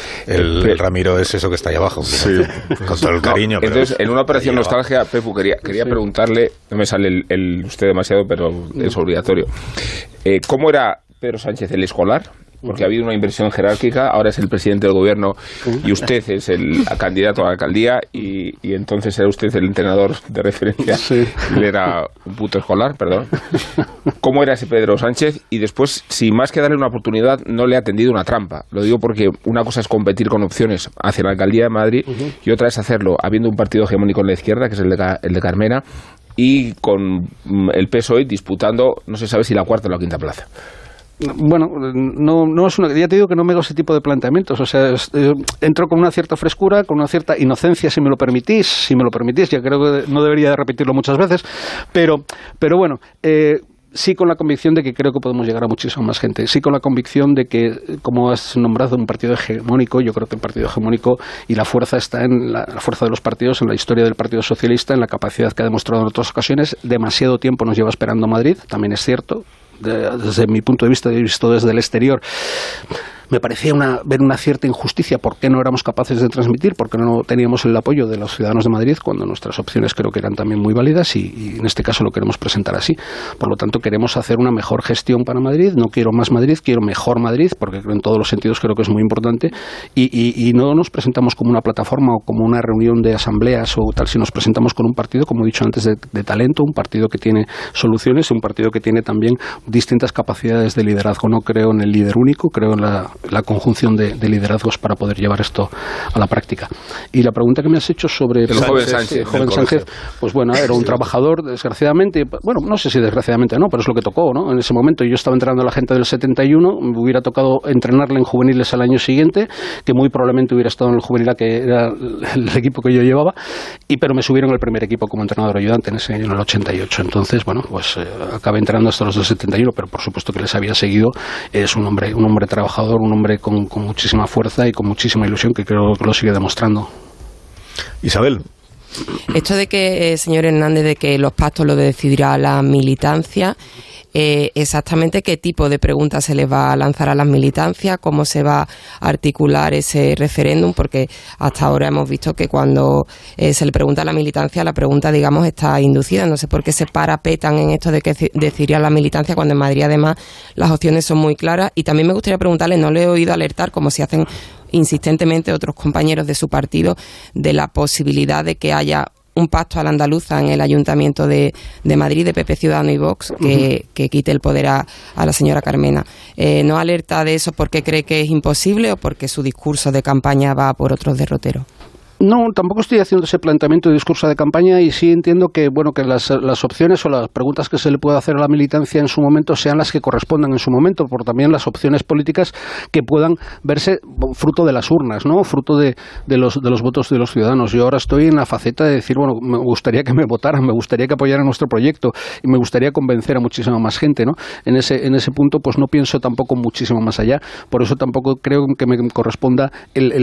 El Ramiro es eso que está ahí abajo, sí. Con todo el cariño. No, entonces, en una operación nostalgia, Pepu, quería preguntarle, no me sale usted demasiado, pero es obligatorio. ¿Cómo era Pedro Sánchez, el escolar? Porque ha habido una inversión jerárquica, ahora es el presidente del gobierno y usted es el candidato a la alcaldía y entonces era usted el entrenador de referencia. Sí. Él era un puto escolar, perdón. ¿Cómo era ese Pedro Sánchez? Y después, sin más que darle una oportunidad, no le ha tendido una trampa. Lo digo porque una cosa es competir con opciones hacia la alcaldía de Madrid y otra es hacerlo habiendo un partido hegemónico en la izquierda, que es el de Carmena, y con el PSOE disputando, no se sabe si la cuarta o la quinta plaza. Bueno, no es ya te digo que no me hago ese tipo de planteamientos, o sea, entro con una cierta frescura, con una cierta inocencia, si me lo permitís, ya creo que no debería repetirlo muchas veces, pero bueno, sí con la convicción de que creo que podemos llegar a muchísima más gente, sí con la convicción de que, como has nombrado un partido hegemónico, yo creo que el partido hegemónico y la fuerza está en la fuerza de los partidos, en la historia del Partido Socialista, en la capacidad que ha demostrado en otras ocasiones. Demasiado tiempo nos lleva esperando Madrid, también es cierto. Desde mi punto de vista, visto desde el exterior, me parecía ver una cierta injusticia. ¿Por qué no éramos capaces de transmitir? ¿Por qué no teníamos el apoyo de los ciudadanos de Madrid cuando nuestras opciones creo que eran también muy válidas y en este caso lo queremos presentar así? Por lo tanto, queremos hacer una mejor gestión para Madrid. No quiero más Madrid, quiero mejor Madrid, porque en todos los sentidos creo que es muy importante. Y no nos presentamos como una plataforma o como una reunión de asambleas o tal, sino nos presentamos con un partido, como he dicho antes, de talento, un partido que tiene soluciones, un partido que tiene también distintas capacidades de liderazgo. No creo en el líder único, creo en la conjunción de liderazgos para poder llevar esto a la práctica. Y la pregunta que me has hecho sobre el joven Sánchez, pues bueno, era un trabajador, desgraciadamente, bueno, no sé si desgraciadamente no, pero es lo que tocó, ¿no? En ese momento yo estaba entrenando a la gente del 71, me hubiera tocado entrenarle en juveniles al año siguiente, que muy probablemente hubiera estado en el juvenil, que era el equipo que yo llevaba, pero me subieron al primer equipo como entrenador ayudante en ese año, en el 88. Entonces, bueno, pues acabé entrenando hasta los del 71, pero por supuesto que les había seguido. Es un hombre trabajador, un hombre con muchísima fuerza y con muchísima ilusión, que creo que lo sigue demostrando. Isabel. Esto de que, señor Hernández, de que los pactos lo decidirá la militancia, exactamente qué tipo de preguntas se les va a lanzar a las militancias, cómo se va a articular ese referéndum, porque hasta ahora hemos visto que cuando se le pregunta a la militancia, la pregunta, digamos, está inducida. No sé por qué se parapetan en esto de que decidiría la militancia, cuando en Madrid además las opciones son muy claras. Y también me gustaría preguntarle, no le he oído alertar, como si hacen insistentemente otros compañeros de su partido, de la posibilidad de que haya un pacto a la andaluza en el Ayuntamiento de Madrid, de PP, Ciudadanos y Vox, que quite el poder a la señora Carmena. ¿No alerta de eso porque cree que es imposible o porque su discurso de campaña va por otros derroteros? No, tampoco estoy haciendo ese planteamiento de discurso de campaña, y sí entiendo que que las opciones o las preguntas que se le puede hacer a la militancia en su momento sean las que correspondan en su momento, por también las opciones políticas que puedan verse fruto de las urnas, ¿no? Fruto de los votos de los ciudadanos. Yo ahora estoy en la faceta de decir, me gustaría que me votaran, me gustaría que apoyaran nuestro proyecto y me gustaría convencer a muchísima más gente, ¿no? En ese punto pues no pienso tampoco muchísimo más allá, por eso tampoco creo que me corresponda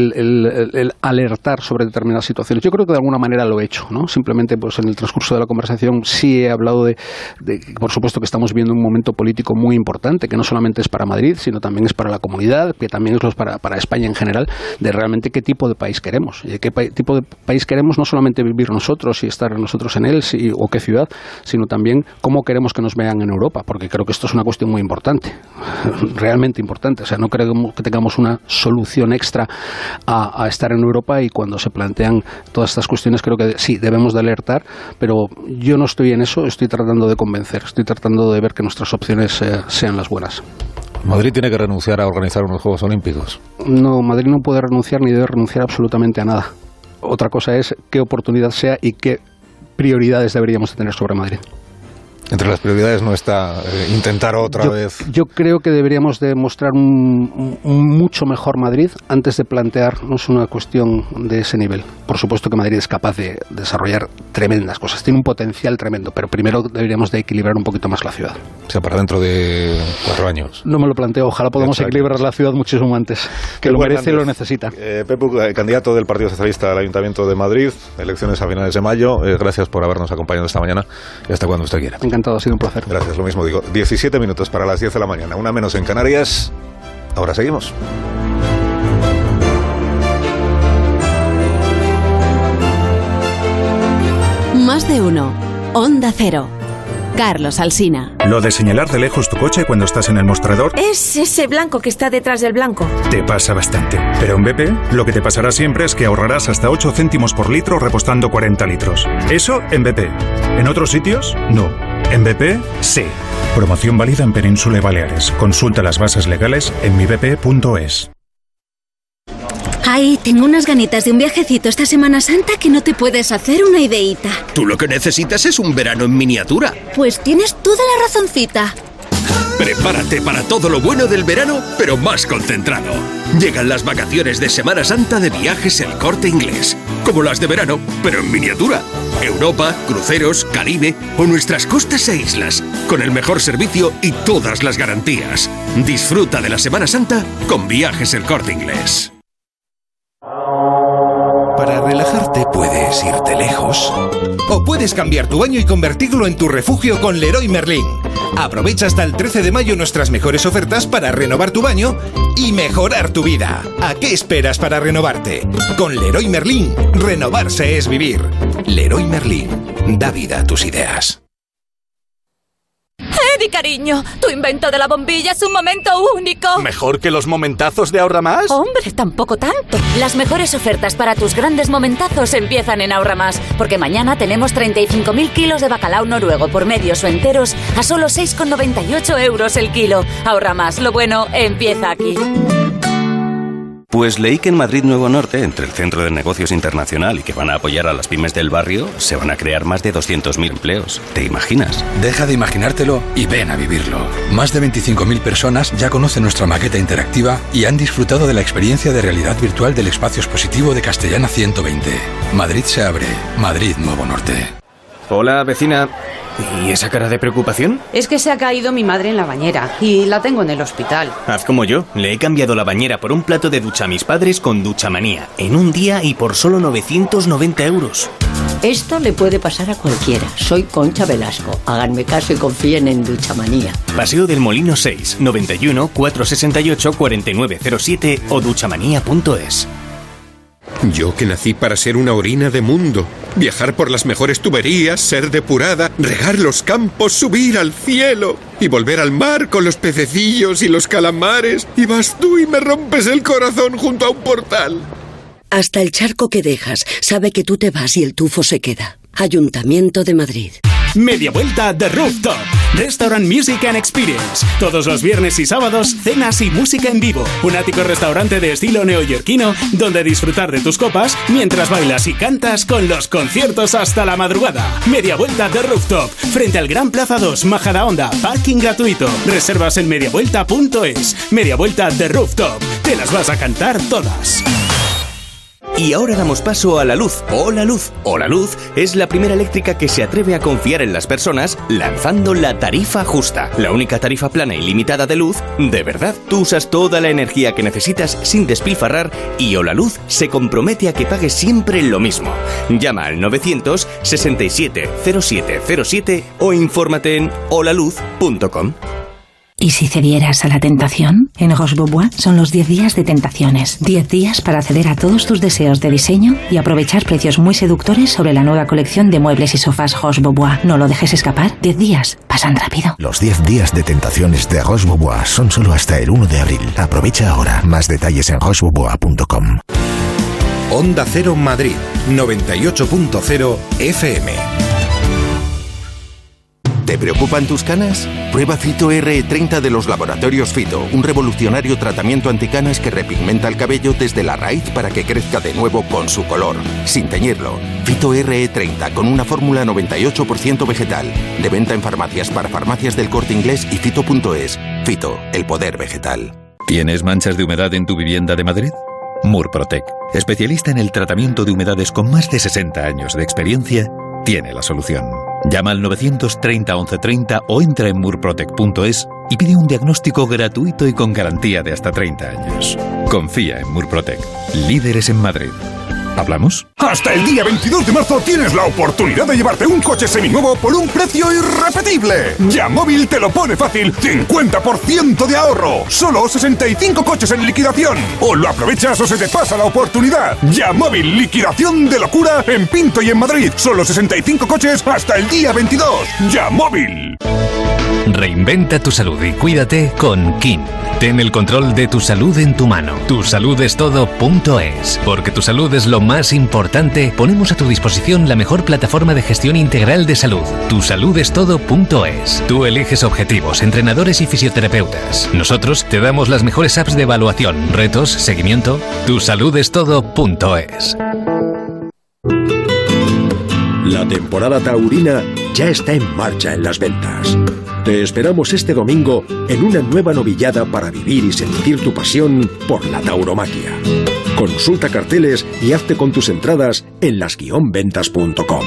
el alertar sobre determinadas situaciones. Yo creo que de alguna manera lo he hecho, ¿no? Simplemente pues en el transcurso de la conversación sí he hablado de por supuesto que estamos viendo un momento político muy importante, que no solamente es para Madrid, sino también es para la comunidad, que también es para España en general, de realmente qué tipo de país queremos, y de qué tipo de país queremos, no solamente vivir nosotros y estar nosotros en él, o qué ciudad, sino también cómo queremos que nos vean en Europa, porque creo que esto es una cuestión muy importante, realmente importante. O sea, no creo que tengamos una solución extra a estar en Europa, y cuando se plantean todas estas cuestiones creo que sí, debemos de alertar, pero yo no estoy en eso, estoy tratando de convencer, estoy tratando de ver que nuestras opciones sean las buenas. ¿Madrid tiene que renunciar a organizar unos Juegos Olímpicos? No, Madrid no puede renunciar ni debe renunciar absolutamente a nada. Otra cosa es qué oportunidad sea y qué prioridades deberíamos tener sobre Madrid. Entre las prioridades no está intentar otra vez. Yo creo que deberíamos de mostrar un mucho mejor Madrid antes de plantearnos una cuestión de ese nivel. Por supuesto que Madrid es capaz de desarrollar tremendas cosas, tiene un potencial tremendo, pero primero deberíamos de equilibrar un poquito más la ciudad. O sea, para dentro de 4 años. No me lo planteo, ojalá podamos equilibrar la ciudad muchísimo antes, que lo merece y lo necesita. Pepu, candidato del Partido Socialista al Ayuntamiento de Madrid, elecciones a finales de mayo, gracias por habernos acompañado esta mañana y hasta cuando usted quiera. Ha sido un placer. Gracias, lo mismo digo. 17 minutos para las 10 de la mañana, una menos en Canarias. Ahora seguimos. Más de uno. Onda Cero. Carlos Alsina. Lo de señalar de lejos tu coche cuando estás en el mostrador es ese blanco que está detrás del blanco. Te pasa bastante. Pero en BP, lo que te pasará siempre es que ahorrarás hasta 8 céntimos por litro repostando 40 litros. Eso en BP. ¿En otros sitios? No. En BP, sí. Promoción válida en Península y Baleares. Consulta las bases legales en mibp.es. Ay, tengo unas ganitas de un viajecito esta Semana Santa que no te puedes hacer una ideíta. Tú lo que necesitas es un verano en miniatura. Pues tienes toda la razoncita. Prepárate para todo lo bueno del verano, pero más concentrado. Llegan las vacaciones de Semana Santa de Viajes El Corte Inglés. Como las de verano, pero en miniatura. Europa, cruceros, Caribe o nuestras costas e islas. Con el mejor servicio y todas las garantías. Disfruta de la Semana Santa con Viajes El Corte Inglés. Para relajarte puedes irte lejos o puedes cambiar tu baño y convertirlo en tu refugio con Leroy Merlin. Aprovecha hasta el 13 de mayo nuestras mejores ofertas para renovar tu baño y mejorar tu vida. ¿A qué esperas para renovarte? Con Leroy Merlin, renovarse es vivir. Leroy Merlin, da vida a tus ideas. Eddie, cariño, tu invento de la bombilla es un momento único. ¿Mejor que los momentazos de Ahorra Más? Hombre, tampoco tanto. Las mejores ofertas para tus grandes momentazos empiezan en Ahorra Más, porque mañana tenemos 35.000 kilos de bacalao noruego por medios o enteros a solo 6,98 euros el kilo. Ahorra Más, lo bueno empieza aquí. Pues leí que en Madrid Nuevo Norte, entre el Centro de Negocios Internacional y que van a apoyar a las pymes del barrio, se van a crear más de 200.000 empleos. ¿Te imaginas? Deja de imaginártelo y ven a vivirlo. Más de 25.000 personas ya conocen nuestra maqueta interactiva y han disfrutado de la experiencia de realidad virtual del espacio expositivo de Castellana 120. Madrid se abre. Madrid Nuevo Norte. Hola, vecina. ¿Y esa cara de preocupación? Es que se ha caído mi madre en la bañera y la tengo en el hospital. Haz como yo. Le he cambiado la bañera por un plato de ducha a mis padres con Duchamanía. En un día y por solo 990 euros. Esto le puede pasar a cualquiera. Soy Concha Velasco. Háganme caso y confíen en Duchamanía. Paseo del Molino 6, 91 468 4907 o duchamanía.es. Yo que nací para ser una orina de mundo. Viajar por las mejores tuberías, ser depurada, regar los campos, subir al cielo y volver al mar con los pececillos y los calamares. Y vas tú y me rompes el corazón junto a un portal. Hasta el charco que dejas sabe que tú te vas y el tufo se queda. Ayuntamiento de Madrid. Media vuelta The Rooftop. Restaurant Music and Experience. Todos los viernes y sábados, cenas y música en vivo. Un ático restaurante de estilo neoyorquino donde disfrutar de tus copas mientras bailas y cantas con los conciertos hasta la madrugada. Media vuelta The Rooftop. Frente al Gran Plaza 2, Majadahonda. Parking gratuito. Reservas en mediavuelta.es. Media vuelta The Rooftop. Te las vas a cantar todas. Y ahora damos paso a La Luz. Hola Luz. Hola Luz es la primera eléctrica que se atreve a confiar en las personas lanzando la tarifa justa. La única tarifa plana y limitada de luz, de verdad. Tú usas toda la energía que necesitas sin despilfarrar y Hola Luz se compromete a que pagues siempre lo mismo. Llama al 967 0707 o infórmate en holaluz.com. ¿Y si cedieras a la tentación? En Roche-Beaubois son los 10 días de tentaciones. 10 días para acceder a todos tus deseos de diseño y aprovechar precios muy seductores sobre la nueva colección de muebles y sofás Roche-Beaubois. No lo dejes escapar. 10 días. Pasan rápido. Los 10 días de tentaciones de Roche-Beaubois son solo hasta el 1 de abril. Aprovecha ahora. Más detalles en rochebeaubois.com. Onda Cero Madrid, 98.0 FM. ¿Te preocupan tus canas? Prueba Fito RE30 de los laboratorios Fito, un revolucionario tratamiento anticanas que repigmenta el cabello desde la raíz para que crezca de nuevo con su color, sin teñirlo. Fito RE30 con una fórmula 98% vegetal. De venta en farmacias para farmacias del Corte Inglés y Fito.es. Fito, el poder vegetal. ¿Tienes manchas de humedad en tu vivienda de Madrid? Murprotec, especialista en el tratamiento de humedades con más de 60 años de experiencia, tiene la solución. Llama al 930 1130 o entra en murprotec.es y pide un diagnóstico gratuito y con garantía de hasta 30 años. Confía en Murprotec, líderes en Madrid. ¿Hablamos? Hasta el día 22 de marzo tienes la oportunidad de llevarte un coche seminuevo por un precio irrepetible. Yamóvil te lo pone fácil, 50% de ahorro. Solo 65 coches en liquidación. O lo aprovechas o se te pasa la oportunidad. Yamóvil, liquidación de locura en Pinto y en Madrid. Solo 65 coches hasta el día 22. Yamóvil. Reinventa tu salud y cuídate con KIN. Ten el control de tu salud en tu mano. Tusaludestodo.es. Porque tu salud es lo más importante, ponemos a tu disposición la mejor plataforma de gestión integral de salud. Tusaludestodo.es. Tú eliges objetivos, entrenadores y fisioterapeutas. Nosotros te damos las mejores apps de evaluación, retos, seguimiento. Tusaludestodo.es. La temporada taurina ya está en marcha en las ventas. Te esperamos este domingo en una nueva novillada para vivir y sentir tu pasión por la tauromaquia. Consulta carteles y hazte con tus entradas en las-ventas.com.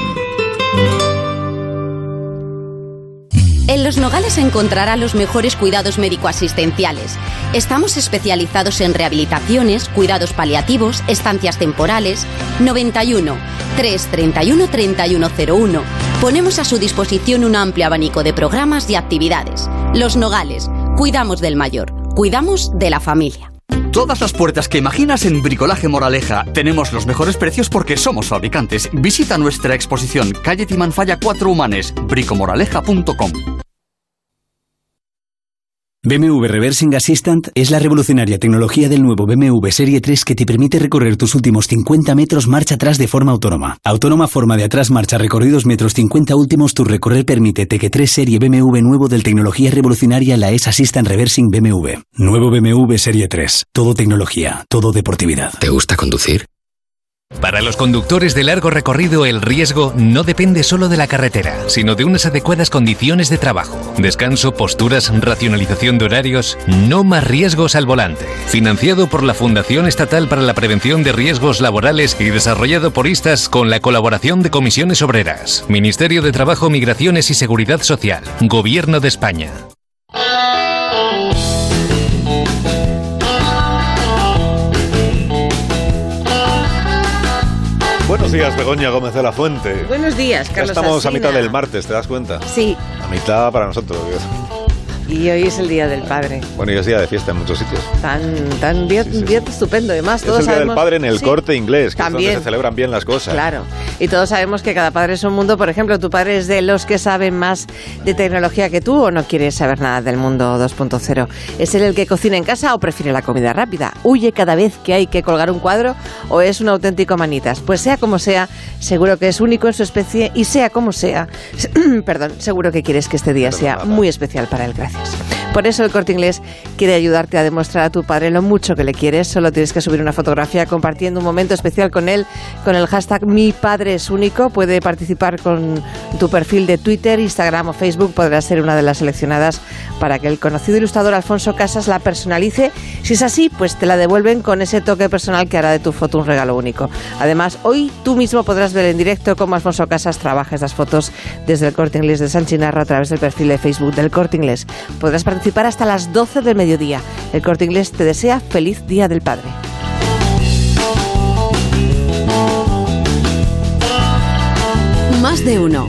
En Los Nogales encontrará los mejores cuidados médico-asistenciales. Estamos especializados en rehabilitaciones, cuidados paliativos, estancias temporales. 91 331 3101. Ponemos a su disposición un amplio abanico de programas y actividades. Los Nogales. Cuidamos del mayor. Cuidamos de la familia. Todas las puertas que imaginas en Bricolaje Moraleja. Tenemos los mejores precios porque somos fabricantes. Visita nuestra exposición, calle Timanfaya 4 Humanes, bricomoraleja.com. BMW Reversing Assistant es la revolucionaria tecnología del nuevo BMW Serie 3 que te permite recorrer tus últimos 50 metros marcha atrás de forma autónoma. Autónoma forma de atrás marcha recorridos metros 50 últimos tu recorrer permite T3 Serie BMW nuevo del tecnología revolucionaria la S Assistant Reversing BMW. Nuevo BMW Serie 3. Todo tecnología, todo deportividad. ¿Te gusta conducir? Para los conductores de largo recorrido, el riesgo no depende solo de la carretera, sino de unas adecuadas condiciones de trabajo. Descanso, posturas, racionalización de horarios. No más riesgos al volante. Financiado por la Fundación Estatal para la Prevención de Riesgos Laborales y desarrollado por ISTAS con la colaboración de Comisiones Obreras. Ministerio de Trabajo, Migraciones y Seguridad Social. Gobierno de España. Bueno, Buenos días, Begoña Gómez de la Fuente. Buenos días, Carlos. Ya estamos Alsina. a mitad del martes, ¿te das cuenta? Sí. A mitad para nosotros. Y hoy es el Día del Padre. Bueno, y es día de fiesta en muchos sitios. Tan día estupendo. Además, todos es el Día sabemos, del Padre en el Corte Inglés, que también es donde se celebran bien las cosas. Claro. Y todos sabemos que cada padre es un mundo. Por ejemplo, ¿tu padre es de los que saben más de tecnología que tú o no quiere saber nada del mundo 2.0? ¿Es él el que cocina en casa o prefiere la comida rápida? ¿Huye cada vez que hay que colgar un cuadro o es un auténtico manitas? Pues sea como sea, seguro que es único en su especie y sea como sea, perdón, seguro que quieres que este día sea muy especial para él. Gracias. Por eso el Corte Inglés quiere ayudarte a demostrar a tu padre lo mucho que le quieres. Solo tienes que subir una fotografía compartiendo un momento especial con él con el hashtag Mi Padre es Único. Puede participar con tu perfil de Twitter, Instagram o Facebook. Podrás ser una de las seleccionadas para que el conocido ilustrador Alfonso Casas la personalice. Si es así, pues te la devuelven con ese toque personal que hará de tu foto un regalo único. Además, hoy tú mismo podrás ver en directo cómo Alfonso Casas trabaja estas fotos desde el Corte Inglés de San Chinarro a través del perfil de Facebook del Corte Inglés. Podrás participar hasta las 12 del mediodía. El Corte Inglés te desea feliz Día del Padre. Más de uno.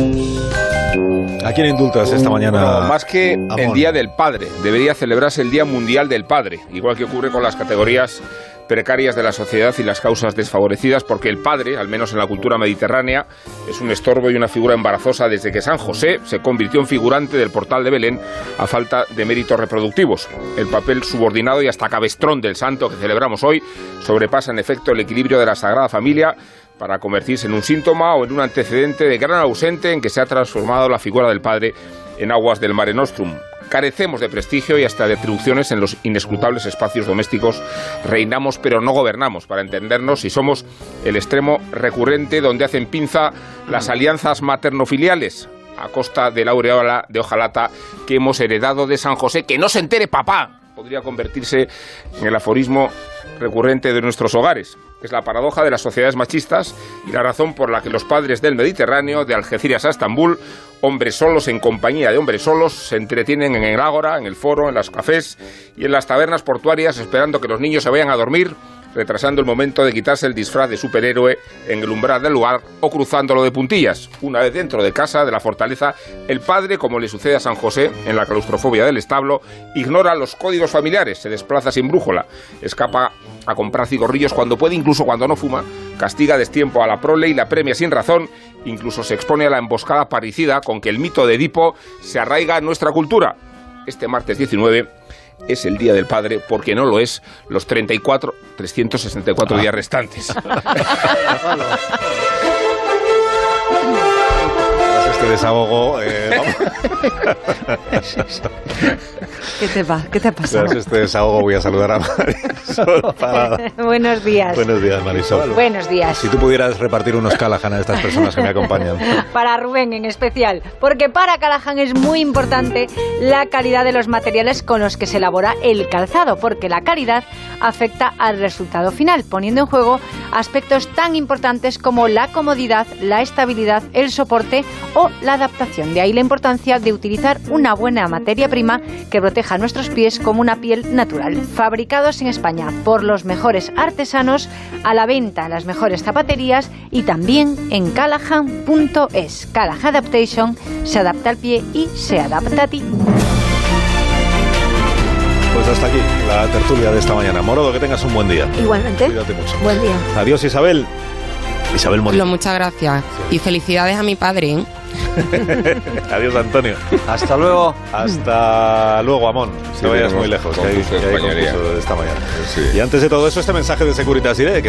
¿A quién indultas esta mañana? Bueno, más que Amón. el Día del Padre, debería celebrarse el Día Mundial del Padre, igual que ocurre con las categorías precarias de la sociedad y las causas desfavorecidas, porque el padre, al menos en la cultura mediterránea, es un estorbo y una figura embarazosa desde que San José se convirtió en figurante del portal de Belén a falta de méritos reproductivos. El papel subordinado y hasta cabestrón del santo que celebramos hoy sobrepasa en efecto el equilibrio de la Sagrada Familia para convertirse en un síntoma o en un antecedente de gran ausente en que se ha transformado la figura del padre en aguas del Mare Nostrum. Carecemos de prestigio y hasta de atribuciones en los inescrutables espacios domésticos. Reinamos pero no gobernamos, para entendernos, y somos el extremo recurrente donde hacen pinza las alianzas maternofiliales a costa de la aureola de hojalata que hemos heredado de San José. ¡Que no se entere papá! Podría convertirse en el aforismo recurrente de nuestros hogares. Es la paradoja de las sociedades machistas y la razón por la que los padres del Mediterráneo, de Algeciras a Estambul, hombres solos en compañía de hombres solos, se entretienen en el ágora, en el foro, en los cafés y en las tabernas portuarias esperando que los niños se vayan a dormir, retrasando el momento de quitarse el disfraz de superhéroe en el umbral del lugar o cruzándolo de puntillas. Una vez dentro de casa, de la fortaleza, el padre, como le sucede a San José en la claustrofobia del establo, ignora los códigos familiares, se desplaza sin brújula, escapa a comprar cigarrillos cuando puede, incluso cuando no fuma, castiga a destiempo a la prole y la premia sin razón, incluso se expone a la emboscada parricida con que el mito de Edipo se arraiga en nuestra cultura. Este martes 19 es el Día del Padre, porque no lo es los 364 días restantes. Este desahogo... ¿Qué te ha pasado? Tras este desahogo voy a saludar a Marisol Parada. Buenos días. Buenos días, Marisol. Buenos días. Si tú pudieras repartir unos Callahan a estas personas que me acompañan. Para Rubén en especial, porque para Callahan es muy importante la calidad de los materiales con los que se elabora el calzado, porque la calidad afecta al resultado final, poniendo en juego aspectos tan importantes como la comodidad, la estabilidad, el soporte o la adaptación. De ahí la importancia de utilizar una buena materia prima que proteja nuestros pies como una piel natural. Fabricados en España por los mejores artesanos, a la venta en las mejores zapaterías y también en Callahan.es. Callahan Adaptation, se adapta al pie y se adapta a ti. Pues hasta aquí la tertulia de esta mañana. Morodo, que tengas un buen día. Igualmente. Cuídate mucho. Buen día. Adiós, Isabel. Isabel Morillo. Muchas gracias. Sí. Y felicidades a mi padre, ¿eh? Adiós, Antonio. Hasta luego. Hasta luego, Amón. No vayas muy lejos, que hay concurso de esta mañana. Sí. Y antes de todo eso, este mensaje de Securitas Direct.